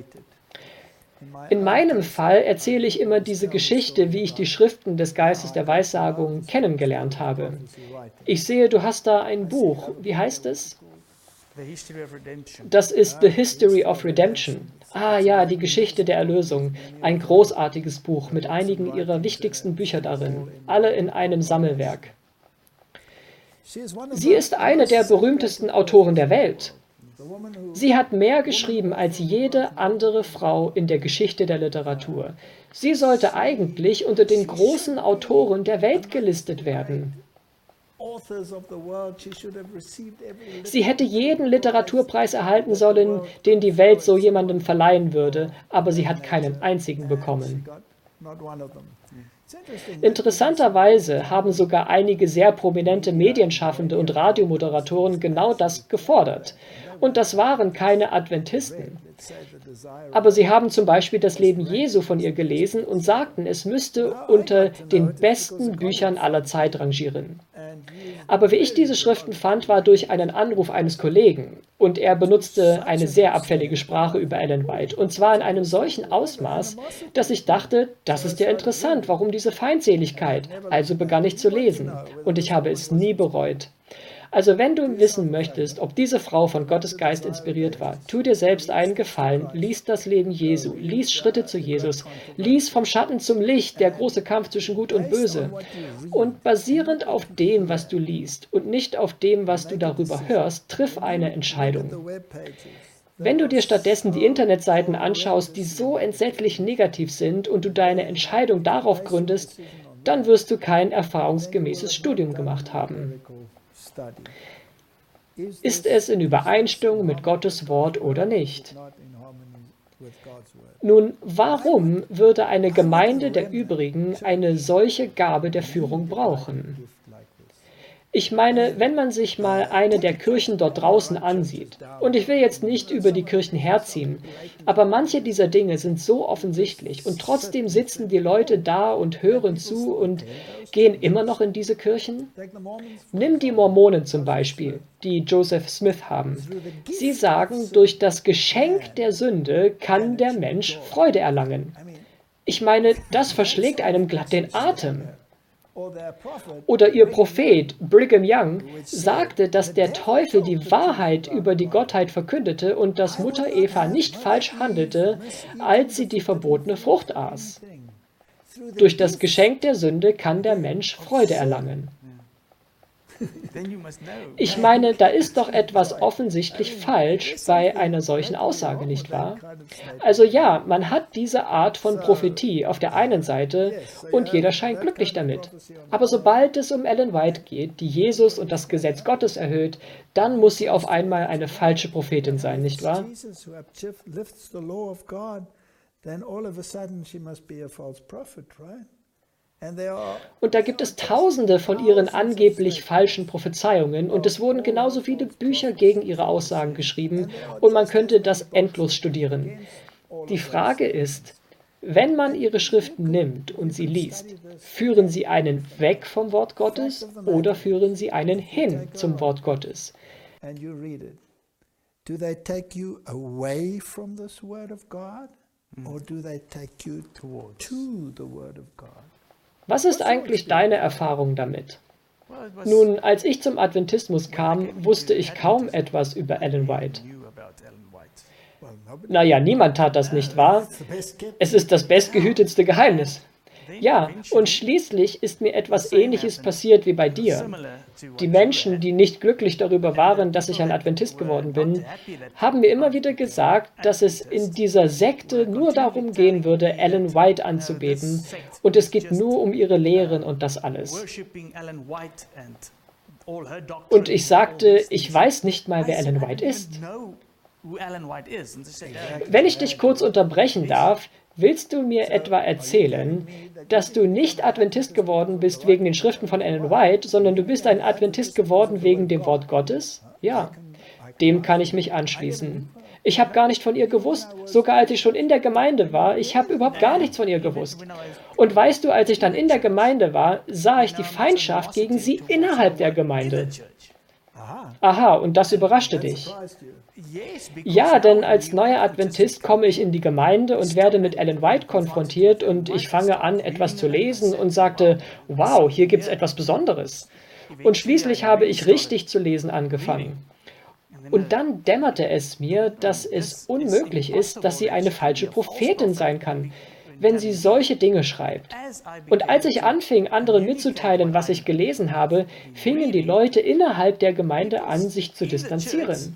In meinem Fall erzähle ich immer diese Geschichte, wie ich die Schriften des Geistes der Weissagung kennengelernt habe. Ich sehe, du hast da ein Buch. Wie heißt es? Das ist The History of Redemption. Ah ja, die Geschichte der Erlösung. Ein großartiges Buch mit einigen ihrer wichtigsten Bücher darin, alle in einem Sammelwerk. Sie ist eine der berühmtesten Autoren der Welt. Sie hat mehr geschrieben als jede andere Frau in der Geschichte der Literatur. Sie sollte eigentlich unter den großen Autoren der Welt gelistet werden. Sie hätte jeden Literaturpreis erhalten sollen, den die Welt so jemandem verleihen würde, aber sie hat keinen einzigen bekommen. Interessanterweise haben sogar einige sehr prominente Medienschaffende und Radiomoderatoren genau das gefordert. Und das waren keine Adventisten. Aber sie haben zum Beispiel das Leben Jesu von ihr gelesen und sagten, es müsste unter den besten Büchern aller Zeit rangieren. Aber wie ich diese Schriften fand, war durch einen Anruf eines Kollegen. Und er benutzte eine sehr abfällige Sprache über Ellen White. Und zwar in einem solchen Ausmaß, dass ich dachte, das ist ja interessant, warum diese Feindseligkeit? Also begann ich zu lesen. Und ich habe es nie bereut. Also wenn du wissen möchtest, ob diese Frau von Gottes Geist inspiriert war, tu dir selbst einen Gefallen, lies das Leben Jesu, lies Schritte zu Jesus, lies vom Schatten zum Licht, der große Kampf zwischen Gut und Böse. Und basierend auf dem, was du liest und nicht auf dem, was du darüber hörst, triff eine Entscheidung. Wenn du dir stattdessen die Internetseiten anschaust, die so entsetzlich negativ sind und du deine Entscheidung darauf gründest, dann wirst du kein erfahrungsgemäßes Studium gemacht haben. Ist es in Übereinstimmung mit Gottes Wort oder nicht? Nun, warum würde eine Gemeinde der Übrigen eine solche Gabe der Führung brauchen? Ich meine, wenn man sich mal eine der Kirchen dort draußen ansieht, und ich will jetzt nicht über die Kirchen herziehen, aber manche dieser Dinge sind so offensichtlich und trotzdem sitzen die Leute da und hören zu und gehen immer noch in diese Kirchen? Nimm die Mormonen zum Beispiel, die Joseph Smith haben. Sie sagen, durch das Geschenk der Sünde kann der Mensch Freude erlangen. Ich meine, das verschlägt einem glatt den Atem. Oder ihr Prophet Brigham Young sagte, dass der Teufel die Wahrheit über die Gottheit verkündete und dass Mutter Eva nicht falsch handelte, als sie die verbotene Frucht aß. Durch das Geschenk der Sünde kann der Mensch Freude erlangen. Ich meine, da ist doch etwas offensichtlich falsch bei einer solchen Aussage, nicht wahr? Also ja, man hat diese Art von Prophetie auf der einen Seite und jeder scheint glücklich damit. Aber sobald es um Ellen White geht, die Jesus und das Gesetz Gottes erhöht, dann muss sie auf einmal eine falsche Prophetin sein, nicht wahr? Und da gibt es Tausende von ihren angeblich falschen Prophezeiungen und es wurden genauso viele Bücher gegen ihre Aussagen geschrieben und man könnte das endlos studieren. Die Frage ist, wenn man ihre Schriften nimmt und sie liest, führen sie einen weg vom Wort Gottes oder führen sie einen hin zum Wort Gottes? Do they take you away from this word of God or do they take you to the word of God? Was ist eigentlich deine Erfahrung damit? Nun, als ich zum Adventismus kam, wusste ich kaum etwas über Ellen White. Naja, niemand tat das, nicht wahr? Es ist das bestgehütetste Geheimnis. Ja, und schließlich ist mir etwas Ähnliches passiert wie bei dir. Die Menschen, die nicht glücklich darüber waren, dass ich ein Adventist geworden bin, haben mir immer wieder gesagt, dass es in dieser Sekte nur darum gehen würde, Ellen White anzubeten, und es geht nur um ihre Lehren und das alles. Und ich sagte, ich weiß nicht mal, wer Ellen White ist. Wenn ich dich kurz unterbrechen darf, willst du mir etwa erzählen, dass du nicht Adventist geworden bist wegen den Schriften von Ellen White, sondern du bist ein Adventist geworden wegen dem Wort Gottes? Ja, dem kann ich mich anschließen. Ich habe gar nicht von ihr gewusst, sogar als ich schon in der Gemeinde war, ich habe überhaupt gar nichts von ihr gewusst. Und weißt du, als ich dann in der Gemeinde war, sah ich die Feindschaft gegen sie innerhalb der Gemeinde. Aha, und das überraschte dich. Ja, denn als neuer Adventist komme ich in die Gemeinde und werde mit Ellen White konfrontiert und ich fange an, etwas zu lesen und sagte, wow, hier gibt es etwas Besonderes. Und schließlich habe ich richtig zu lesen angefangen. Und dann dämmerte es mir, dass es unmöglich ist, dass sie eine falsche Prophetin sein kann, wenn sie solche Dinge schreibt. Und als ich anfing, anderen mitzuteilen, was ich gelesen habe, fingen die Leute innerhalb der Gemeinde an, sich zu distanzieren.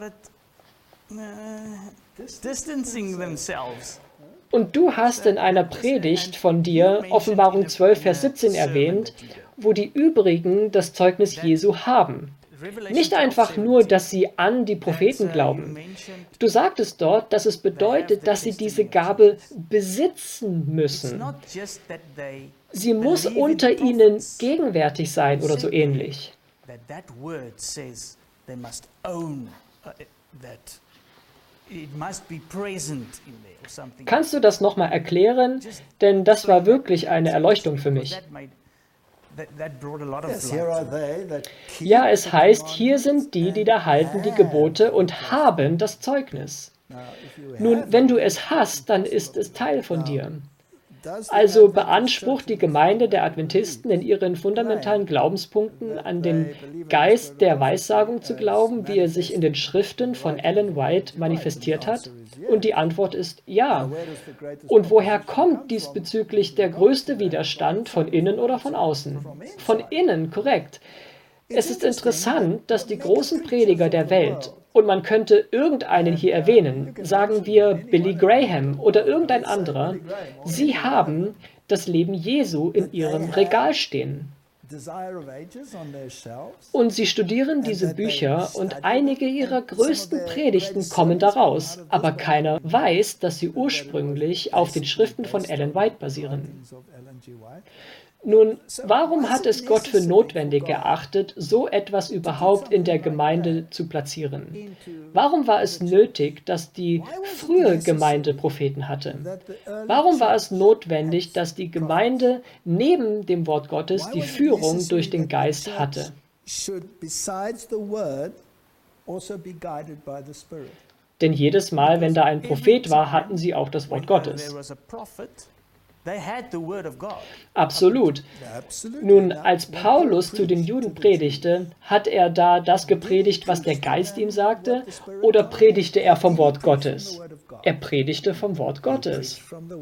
Und du hast in einer Predigt von dir Offenbarung 12, Vers 17 erwähnt, wo die übrigen das Zeugnis Jesu haben. Nicht einfach nur, dass sie an die Propheten glauben. Du sagtest dort, dass es bedeutet, dass sie diese Gabe besitzen müssen. Sie muss unter ihnen gegenwärtig sein oder so ähnlich. Kannst du das nochmal erklären? Denn das war wirklich eine Erleuchtung für mich. Ja, es heißt, hier sind die, die da halten die Gebote und haben das Zeugnis. Nun, wenn du es hast, dann ist es Teil von dir. Also beansprucht die Gemeinde der Adventisten in ihren fundamentalen Glaubenspunkten an den Geist der Weissagung zu glauben, wie er sich in den Schriften von Ellen White manifestiert hat? Und die Antwort ist ja. Und woher kommt diesbezüglich der größte Widerstand, von innen oder von außen? Von innen, korrekt. Es ist interessant, dass die großen Prediger der Welt, Und man könnte irgendeinen hier erwähnen, sagen wir Billy Graham oder irgendein anderer. Sie haben das Leben Jesu in ihrem Regal stehen. Und sie studieren diese Bücher und einige ihrer größten Predigten kommen daraus, aber keiner weiß, dass sie ursprünglich auf den Schriften von Ellen White basieren. Nun, warum hat es Gott für notwendig erachtet, so etwas überhaupt in der Gemeinde zu platzieren? Warum war es nötig, dass die frühe Gemeinde Propheten hatte? Warum war es notwendig, dass die Gemeinde neben dem Wort Gottes die Führung durch den Geist hatte? Denn jedes Mal, wenn da ein Prophet war, hatten sie auch das Wort Gottes. Absolut. Nun, als Paulus zu den Juden predigte, hat er da das gepredigt, was der Geist ihm sagte, oder predigte er vom Wort Gottes? Er predigte vom Wort Gottes.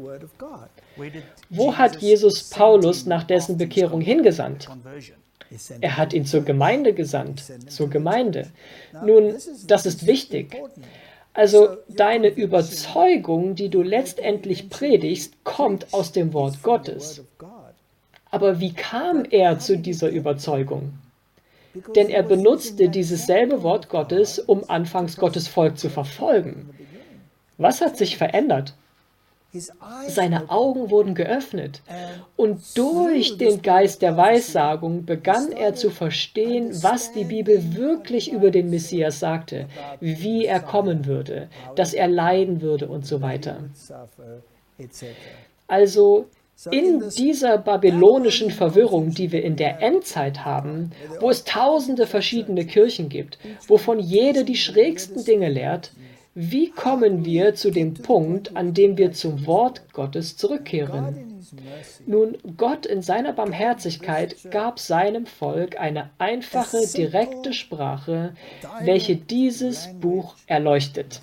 Wo hat Jesus Paulus nach dessen Bekehrung hingesandt? Er hat ihn zur Gemeinde gesandt, zur Gemeinde. Nun, das ist wichtig. Also deine Überzeugung, die du letztendlich predigst, kommt aus dem Wort Gottes. Aber wie kam er zu dieser Überzeugung? Denn er benutzte dieses selbe Wort Gottes, um anfangs Gottes Volk zu verfolgen. Was hat sich verändert? Seine Augen wurden geöffnet und durch den Geist der Weissagung begann er zu verstehen, was die Bibel wirklich über den Messias sagte, wie er kommen würde, dass er leiden würde und so weiter. Also in dieser babylonischen Verwirrung, die wir in der Endzeit haben, wo es tausende verschiedene Kirchen gibt, wovon jede die schrägsten Dinge lehrt, wie kommen wir zu dem Punkt, an dem wir zum Wort Gottes zurückkehren? Nun, Gott in seiner Barmherzigkeit gab seinem Volk eine einfache, direkte Sprache, welche dieses Buch erleuchtet.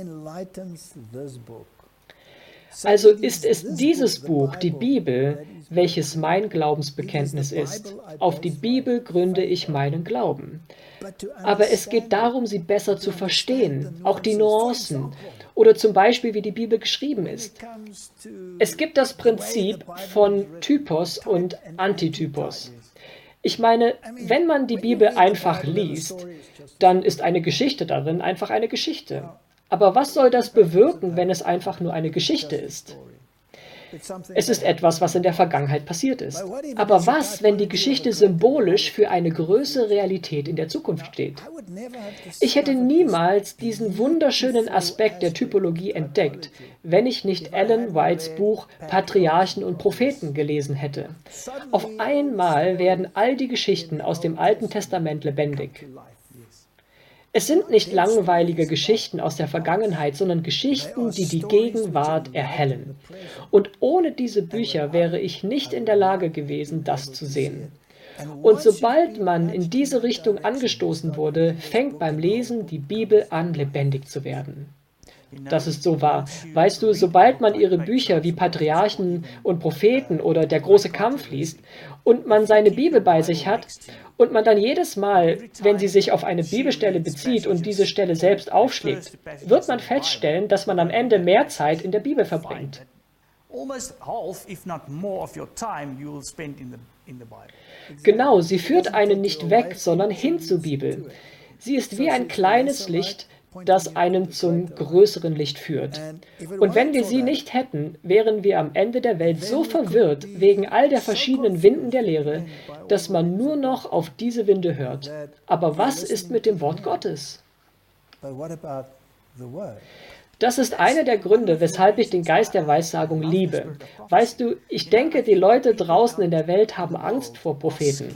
Also ist es dieses Buch, die Bibel, welches mein Glaubensbekenntnis ist. Auf die Bibel gründe ich meinen Glauben. Aber es geht darum, sie besser zu verstehen, auch die Nuancen oder zum Beispiel, wie die Bibel geschrieben ist. Es gibt das Prinzip von Typos und Antitypos. Ich meine, wenn man die Bibel einfach liest, dann ist eine Geschichte darin einfach eine Geschichte. Aber was soll das bewirken, wenn es einfach nur eine Geschichte ist? Es ist etwas, was in der Vergangenheit passiert ist. Aber was, wenn die Geschichte symbolisch für eine größere Realität in der Zukunft steht? Ich hätte niemals diesen wunderschönen Aspekt der Typologie entdeckt, wenn ich nicht Ellen Whites Buch Patriarchen und Propheten gelesen hätte. Auf einmal werden all die Geschichten aus dem Alten Testament lebendig. Es sind nicht langweilige Geschichten aus der Vergangenheit, sondern Geschichten, die die Gegenwart erhellen. Und ohne diese Bücher wäre ich nicht in der Lage gewesen, das zu sehen. Und sobald man in diese Richtung angestoßen wurde, fängt beim Lesen die Bibel an, lebendig zu werden. Das ist so wahr. Weißt du, sobald man ihre Bücher wie Patriarchen und Propheten oder Der große Kampf liest und man seine Bibel bei sich hat und man dann jedes Mal, wenn sie sich auf eine Bibelstelle bezieht und diese Stelle selbst aufschlägt, wird man feststellen, dass man am Ende mehr Zeit in der Bibel verbringt. Genau, sie führt einen nicht weg, sondern hin zur Bibel. Sie ist wie ein kleines Licht, das einen zum größeren Licht führt. Und wenn wir sie nicht hätten, wären wir am Ende der Welt so verwirrt wegen all der verschiedenen Winden der Lehre, dass man nur noch auf diese Winde hört. Aber was ist mit dem Wort Gottes? Das ist einer der Gründe, weshalb ich den Geist der Weissagung liebe. Weißt du, ich denke, die Leute draußen in der Welt haben Angst vor Propheten.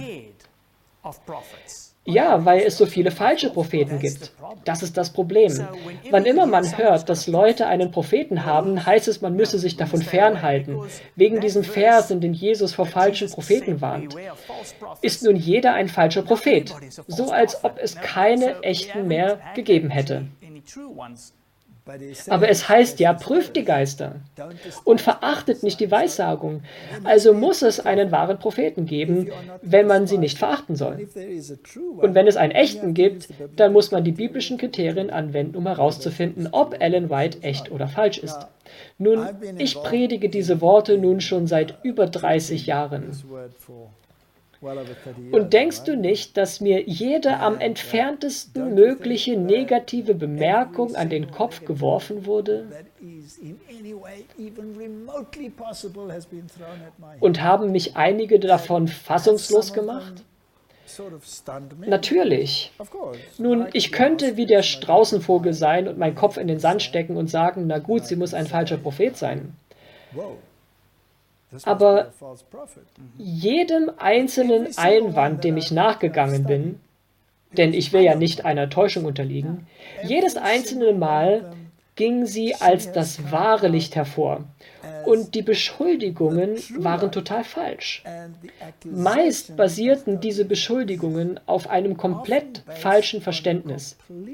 Ja, weil es so viele falsche Propheten gibt. Das ist das Problem. Wann immer man hört, dass Leute einen Propheten haben, heißt es, man müsse sich davon fernhalten, wegen diesem Vers, in dem Jesus vor falschen Propheten warnt. Ist nun jeder ein falscher Prophet, so als ob es keine echten mehr gegeben hätte. Aber es heißt ja, prüft die Geister und verachtet nicht die Weissagung. Also muss es einen wahren Propheten geben, wenn man sie nicht verachten soll. Und wenn es einen echten gibt, dann muss man die biblischen Kriterien anwenden, um herauszufinden, ob Ellen White echt oder falsch ist. Nun, ich predige diese Worte nun schon seit über 30 Jahren. Und denkst du nicht, dass mir jede am entferntesten mögliche negative Bemerkung an den Kopf geworfen wurde? Und haben mich einige davon fassungslos gemacht? Natürlich. Nun, ich könnte wie der Straußenvogel sein und meinen Kopf in den Sand stecken und sagen, na gut, sie muss ein falscher Prophet sein. Aber jedem einzelnen Einwand, dem ich nachgegangen bin, denn ich will ja nicht einer Täuschung unterliegen, jedes einzelne Mal ging sie als das wahre Licht hervor. Und die Beschuldigungen waren total falsch. Meist basierten diese Beschuldigungen auf einem komplett falschen Verständnis.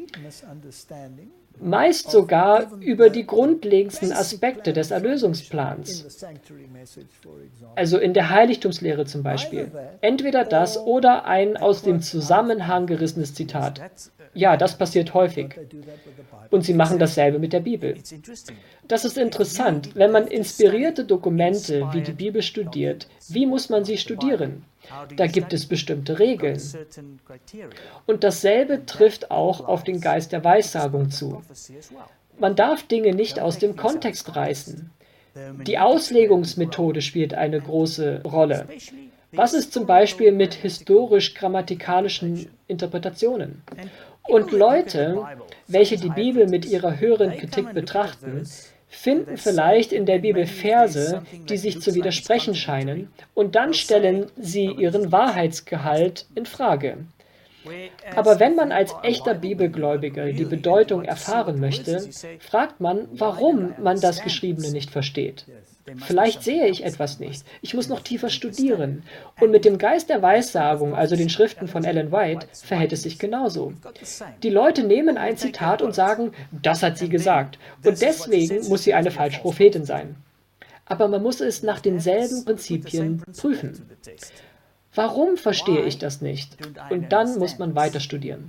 Meist sogar über die grundlegendsten Aspekte des Erlösungsplans. Also in der Heiligtumslehre zum Beispiel. Entweder das oder ein aus dem Zusammenhang gerissenes Zitat. Ja, das passiert häufig. Und sie machen dasselbe mit der Bibel. Das ist interessant. Wenn man inspirierte Dokumente wie die Bibel studiert, wie muss man sie studieren? Da gibt es bestimmte Regeln. Und dasselbe trifft auch auf den Geist der Weissagung zu. Man darf Dinge nicht aus dem Kontext reißen. Die Auslegungsmethode spielt eine große Rolle. Was ist zum Beispiel mit historisch-grammatikalischen Interpretationen? Und Leute, welche die Bibel mit ihrer höheren Kritik betrachten, finden vielleicht in der Bibel Verse, die sich zu widersprechen scheinen, und dann stellen sie ihren Wahrheitsgehalt in Frage. Aber wenn man als echter Bibelgläubiger die Bedeutung erfahren möchte, fragt man, warum man das Geschriebene nicht versteht. Vielleicht sehe ich etwas nicht. Ich muss noch tiefer studieren. Und mit dem Geist der Weissagung, also den Schriften von Ellen White, verhält es sich genauso. Die Leute nehmen ein Zitat und sagen, das hat sie gesagt. Und deswegen muss sie eine falsche Prophetin sein. Aber man muss es nach denselben Prinzipien prüfen. Warum verstehe ich das nicht? Und dann muss man weiter studieren.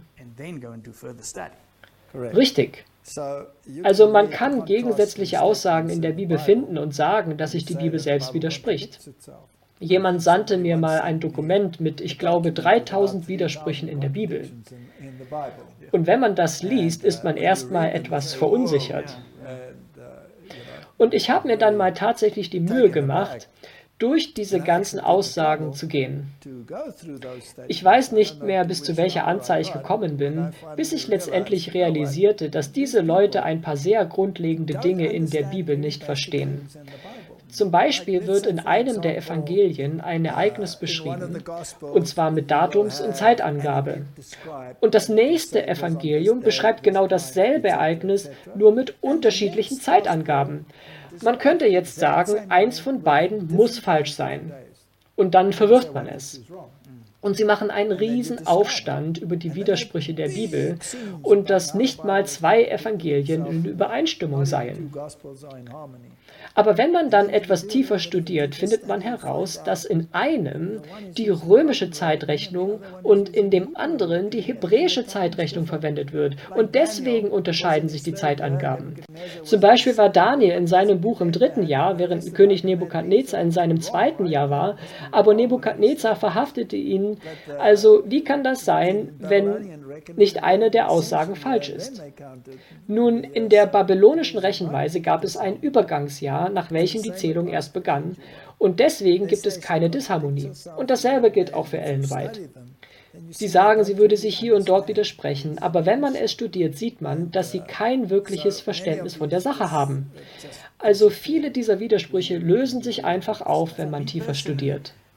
Richtig. Also man kann gegensätzliche Aussagen in der Bibel finden und sagen, dass sich die Bibel selbst widerspricht. Jemand sandte mir mal ein Dokument mit, ich glaube, 3000 Widersprüchen in der Bibel. Und wenn man das liest, ist man erstmal etwas verunsichert. Und ich habe mir dann mal tatsächlich die Mühe gemacht, durch diese ganzen Aussagen zu gehen. Ich weiß nicht mehr, bis zu welcher Anzahl ich gekommen bin, bis ich letztendlich realisierte, dass diese Leute ein paar sehr grundlegende Dinge in der Bibel nicht verstehen. Zum Beispiel wird in einem der Evangelien ein Ereignis beschrieben, und zwar mit Datums- und Zeitangabe. Und das nächste Evangelium beschreibt genau dasselbe Ereignis, nur mit unterschiedlichen Zeitangaben. Man könnte jetzt sagen, eins von beiden muss falsch sein. Und dann verwirft man es. Und sie machen einen riesen Aufstand über die Widersprüche der Bibel und dass nicht mal zwei Evangelien in Übereinstimmung seien. Aber wenn man dann etwas tiefer studiert, findet man heraus, dass in einem die römische Zeitrechnung und in dem anderen die hebräische Zeitrechnung verwendet wird. Und deswegen unterscheiden sich die Zeitangaben. Zum Beispiel war Daniel in seinem Buch im 3. Jahr, während König Nebukadnezar in seinem 2. Jahr war, aber Nebukadnezar verhaftete ihn. Also wie kann das sein, wenn nicht eine der Aussagen falsch ist? Nun, in der babylonischen Rechenweise gab es ein Übergangsjahr, nach welchem die Zählung erst begann, und deswegen gibt es keine Disharmonie. Und dasselbe gilt auch für Ellen White. Sie sagen, sie würde sich hier und dort widersprechen, aber wenn man es studiert, sieht man, dass sie kein wirkliches Verständnis von der Sache haben. Also viele dieser Widersprüche lösen sich einfach auf, wenn man tiefer studiert.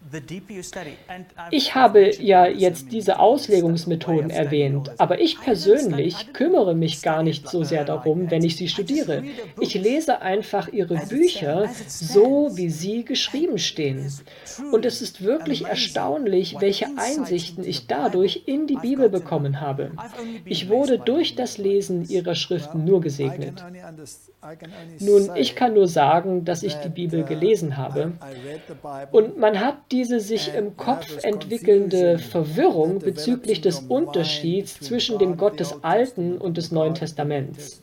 Ich habe ja jetzt diese Auslegungsmethoden erwähnt, aber ich persönlich kümmere mich gar nicht so sehr darum, wenn ich sie studiere. Ich lese einfach ihre Bücher so, wie sie geschrieben stehen. Und es ist wirklich erstaunlich, welche Einsichten ich dadurch in die Bibel bekommen habe. Ich wurde durch das Lesen ihrer Schriften nur gesegnet. Nun, ich kann nur sagen, dass ich die Bibel gelesen habe. Und man hat diese sich im Kopf entwickelnde Verwirrung bezüglich des Unterschieds zwischen dem Gott des Alten und des Neuen Testaments.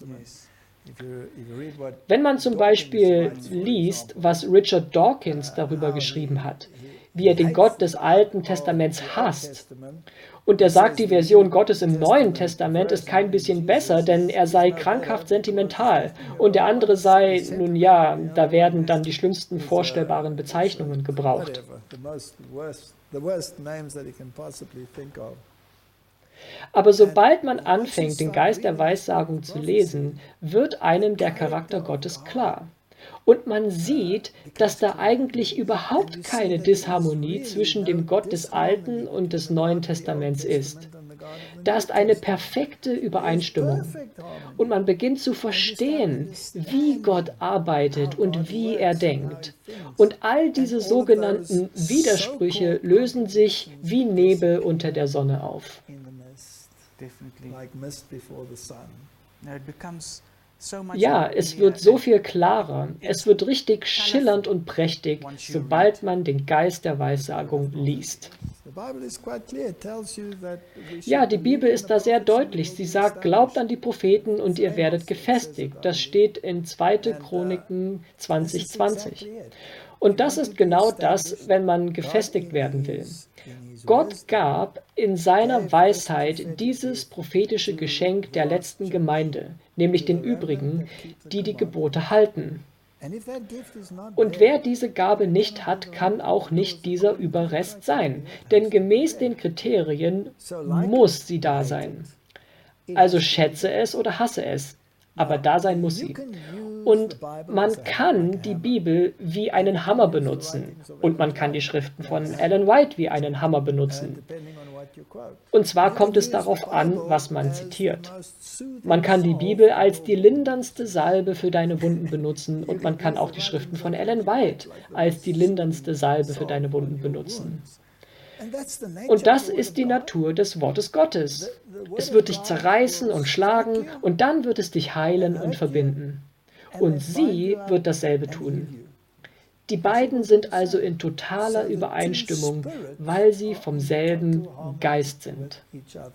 Wenn man zum Beispiel liest, was Richard Dawkins darüber geschrieben hat, wie er den Gott des Alten Testaments hasst, und er sagt, die Version Gottes im Neuen Testament ist kein bisschen besser, denn er sei krankhaft sentimental. Und der andere sei, nun ja, da werden dann die schlimmsten vorstellbaren Bezeichnungen gebraucht. Aber sobald man anfängt, den Geist der Weissagung zu lesen, wird einem der Charakter Gottes klar. Und man sieht, dass da eigentlich überhaupt keine Disharmonie zwischen dem Gott des Alten und des Neuen Testaments ist. Da ist eine perfekte Übereinstimmung. Und man beginnt zu verstehen, wie Gott arbeitet und wie er denkt. Und all diese sogenannten Widersprüche lösen sich wie Nebel unter der Sonne auf. Ja, es wird so viel klarer, es wird richtig schillernd und prächtig, sobald man den Geist der Weissagung liest. Ja, die Bibel ist da sehr deutlich. Sie sagt, glaubt an die Propheten und ihr werdet gefestigt. Das steht in 2. Chroniken 20,20. Und das ist genau das, wenn man gefestigt werden will. Gott gab in seiner Weisheit dieses prophetische Geschenk der letzten Gemeinde, nämlich den übrigen, die die Gebote halten. Und wer diese Gabe nicht hat, kann auch nicht dieser Überrest sein, denn gemäß den Kriterien muss sie da sein. Also schätze es oder hasse es, aber da sein muss sie. Und man kann die Bibel wie einen Hammer benutzen. Und man kann die Schriften von Ellen White wie einen Hammer benutzen. Und zwar kommt es darauf an, was man zitiert. Man kann die Bibel als die linderndste Salbe für deine Wunden benutzen und man kann auch die Schriften von Ellen White als die linderndste Salbe für deine Wunden benutzen. Und das ist die Natur des Wortes Gottes. Es wird dich zerreißen und schlagen und dann wird es dich heilen und verbinden. Und sie wird dasselbe tun. Die beiden sind also in totaler Übereinstimmung, weil sie vom selben Geist sind.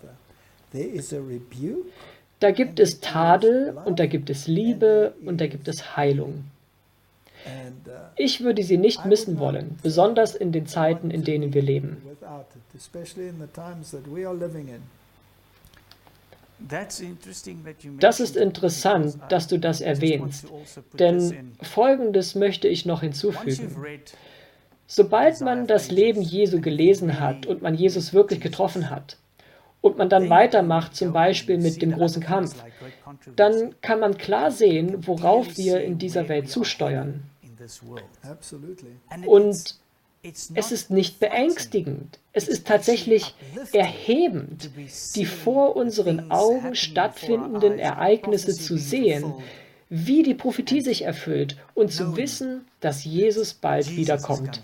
Da gibt es Tadel und da gibt es Liebe und da gibt es Heilung. Ich würde sie nicht missen wollen, besonders in den Zeiten, in denen wir leben. Das ist interessant, dass du das erwähnst, denn Folgendes möchte ich noch hinzufügen. Sobald man das Leben Jesu gelesen hat und man Jesus wirklich getroffen hat und man dann weitermacht, zum Beispiel mit dem großen Kampf, dann kann man klar sehen, worauf wir in dieser Welt zusteuern. Und es ist nicht beängstigend, es ist tatsächlich erhebend, die vor unseren Augen stattfindenden Ereignisse zu sehen, wie die Prophetie sich erfüllt und zu wissen, dass Jesus bald wiederkommt.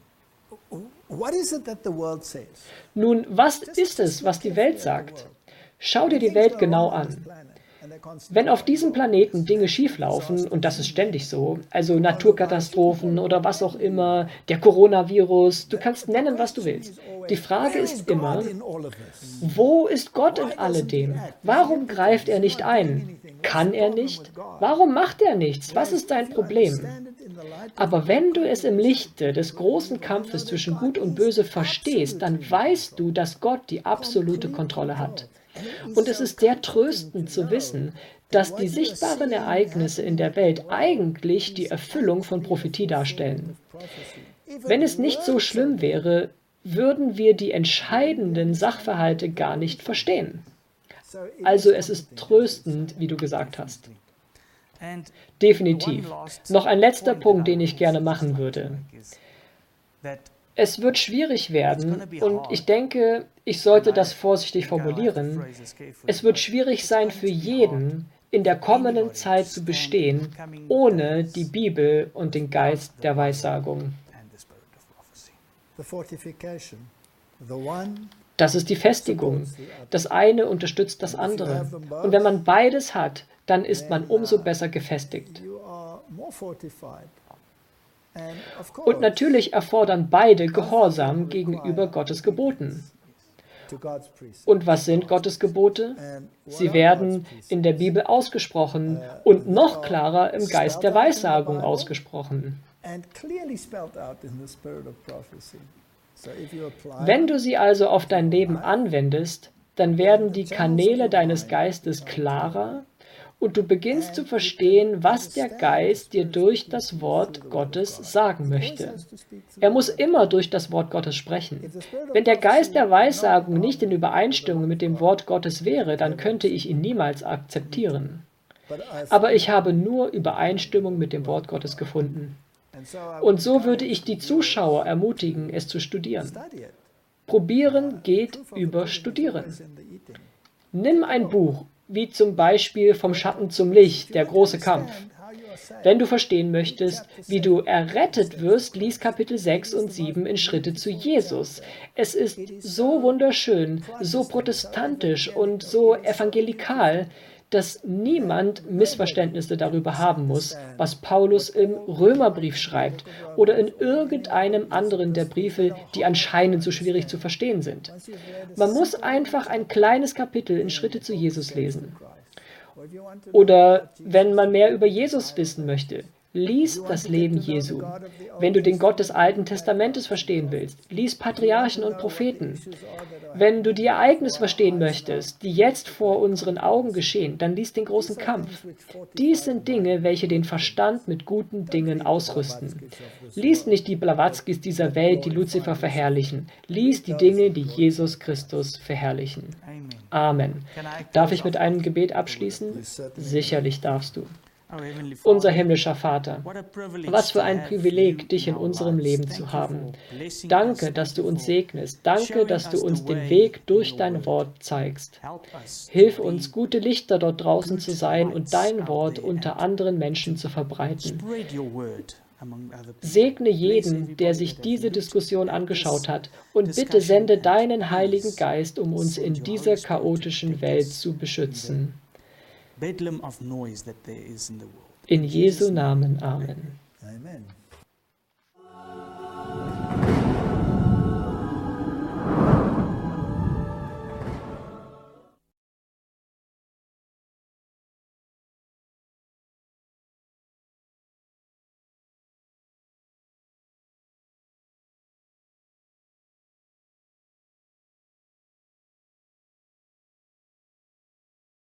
Nun, was ist es, was die Welt sagt? Schau dir die Welt genau an. Wenn auf diesem Planeten Dinge schieflaufen, und das ist ständig so, also Naturkatastrophen oder was auch immer, der Coronavirus, du kannst nennen, was du willst. Die Frage ist immer, wo ist Gott in alledem? Warum greift er nicht ein? Kann er nicht? Warum macht er nichts? Was ist dein Problem? Aber wenn du es im Lichte des großen Kampfes zwischen Gut und Böse verstehst, dann weißt du, dass Gott die absolute Kontrolle hat. Und es ist sehr tröstend zu wissen, dass die sichtbaren Ereignisse in der Welt eigentlich die Erfüllung von Prophetie darstellen. Wenn es nicht so schlimm wäre, würden wir die entscheidenden Sachverhalte gar nicht verstehen. Also es ist tröstend, wie du gesagt hast. Definitiv. Noch ein letzter Punkt, den ich gerne machen würde. Es wird schwierig werden, und ich denke, ich sollte das vorsichtig formulieren. Es wird schwierig sein für jeden, in der kommenden Zeit zu bestehen, ohne die Bibel und den Geist der Weissagung. The fortification, the one Das ist die Festigung. Das eine unterstützt das andere. Und wenn man beides hat, dann ist man umso besser gefestigt. you are more fortified. And of Und course, natürlich erfordern beide Gehorsam gegenüber Gottes Geboten. to God's precepts. Und was sind Gottes Gebote? And what Sie are werden God's precepts? in der Bibel ausgesprochen und noch klarer im Geist der Weissagung ausgesprochen. And clearly spelled out in the spirit of prophecy. So if you apply Wenn du sie also auf dein Leben anwendest, dann werden die Kanäle deines Geistes klarer und du beginnst zu verstehen, was der Geist dir durch das Wort Gottes sagen möchte. Er muss immer durch das Wort Gottes sprechen. Wenn der Geist der Weissagung nicht in Übereinstimmung mit dem Wort Gottes wäre, dann könnte ich ihn niemals akzeptieren. but I Aber ich habe nur Übereinstimmung mit dem Wort Gottes gefunden. and so I Und so würde ich die Zuschauer ermutigen, es zu studieren. study it. Probieren geht über Studieren. It's in the eating. Nimm ein Buch, wie zum Beispiel Vom Schatten zum Licht, der große Kampf. How you are saved. Wenn du verstehen möchtest, wie du errettet wirst, lies Kapitel 6 und 7 in Schritte zu Jesus. Es ist so wunderschön, so protestantisch und so evangelikal, dass niemand Missverständnisse darüber haben muss, was Paulus im Römerbrief schreibt oder in irgendeinem anderen der Briefe, die anscheinend so schwierig zu verstehen sind. Man muss einfach ein kleines Kapitel in Schritte zu Jesus lesen. Or if you want to Oder wenn man mehr über Jesus wissen möchte, lies das Leben Jesu. Wenn du den Gott des Alten Testamentes verstehen willst, lies Patriarchen und Propheten. Wenn du die Ereignisse verstehen möchtest, die jetzt vor unseren Augen geschehen, dann lies den großen Kampf. Dies sind Dinge, welche den Verstand mit guten Dingen ausrüsten. Lies nicht die Blawatzkis dieser Welt, die Luzifer verherrlichen. Lies die Dinge, die Jesus Christus verherrlichen. Amen. Darf ich mit einem Gebet abschließen? Sicherlich darfst du. Unser himmlischer Vater, was für ein Privileg, dich in unserem Leben zu haben. Danke, dass du uns segnest. Danke, dass du uns den Weg durch dein Wort zeigst. Hilf uns, gute Lichter dort draußen zu sein und dein Wort unter anderen Menschen zu verbreiten. Segne jeden, der sich diese Diskussion angeschaut hat, und bitte sende deinen Heiligen Geist, um uns in dieser chaotischen Welt zu beschützen. bedlam of noise that there is in the world. In Jesu Namen. Amen. Amen.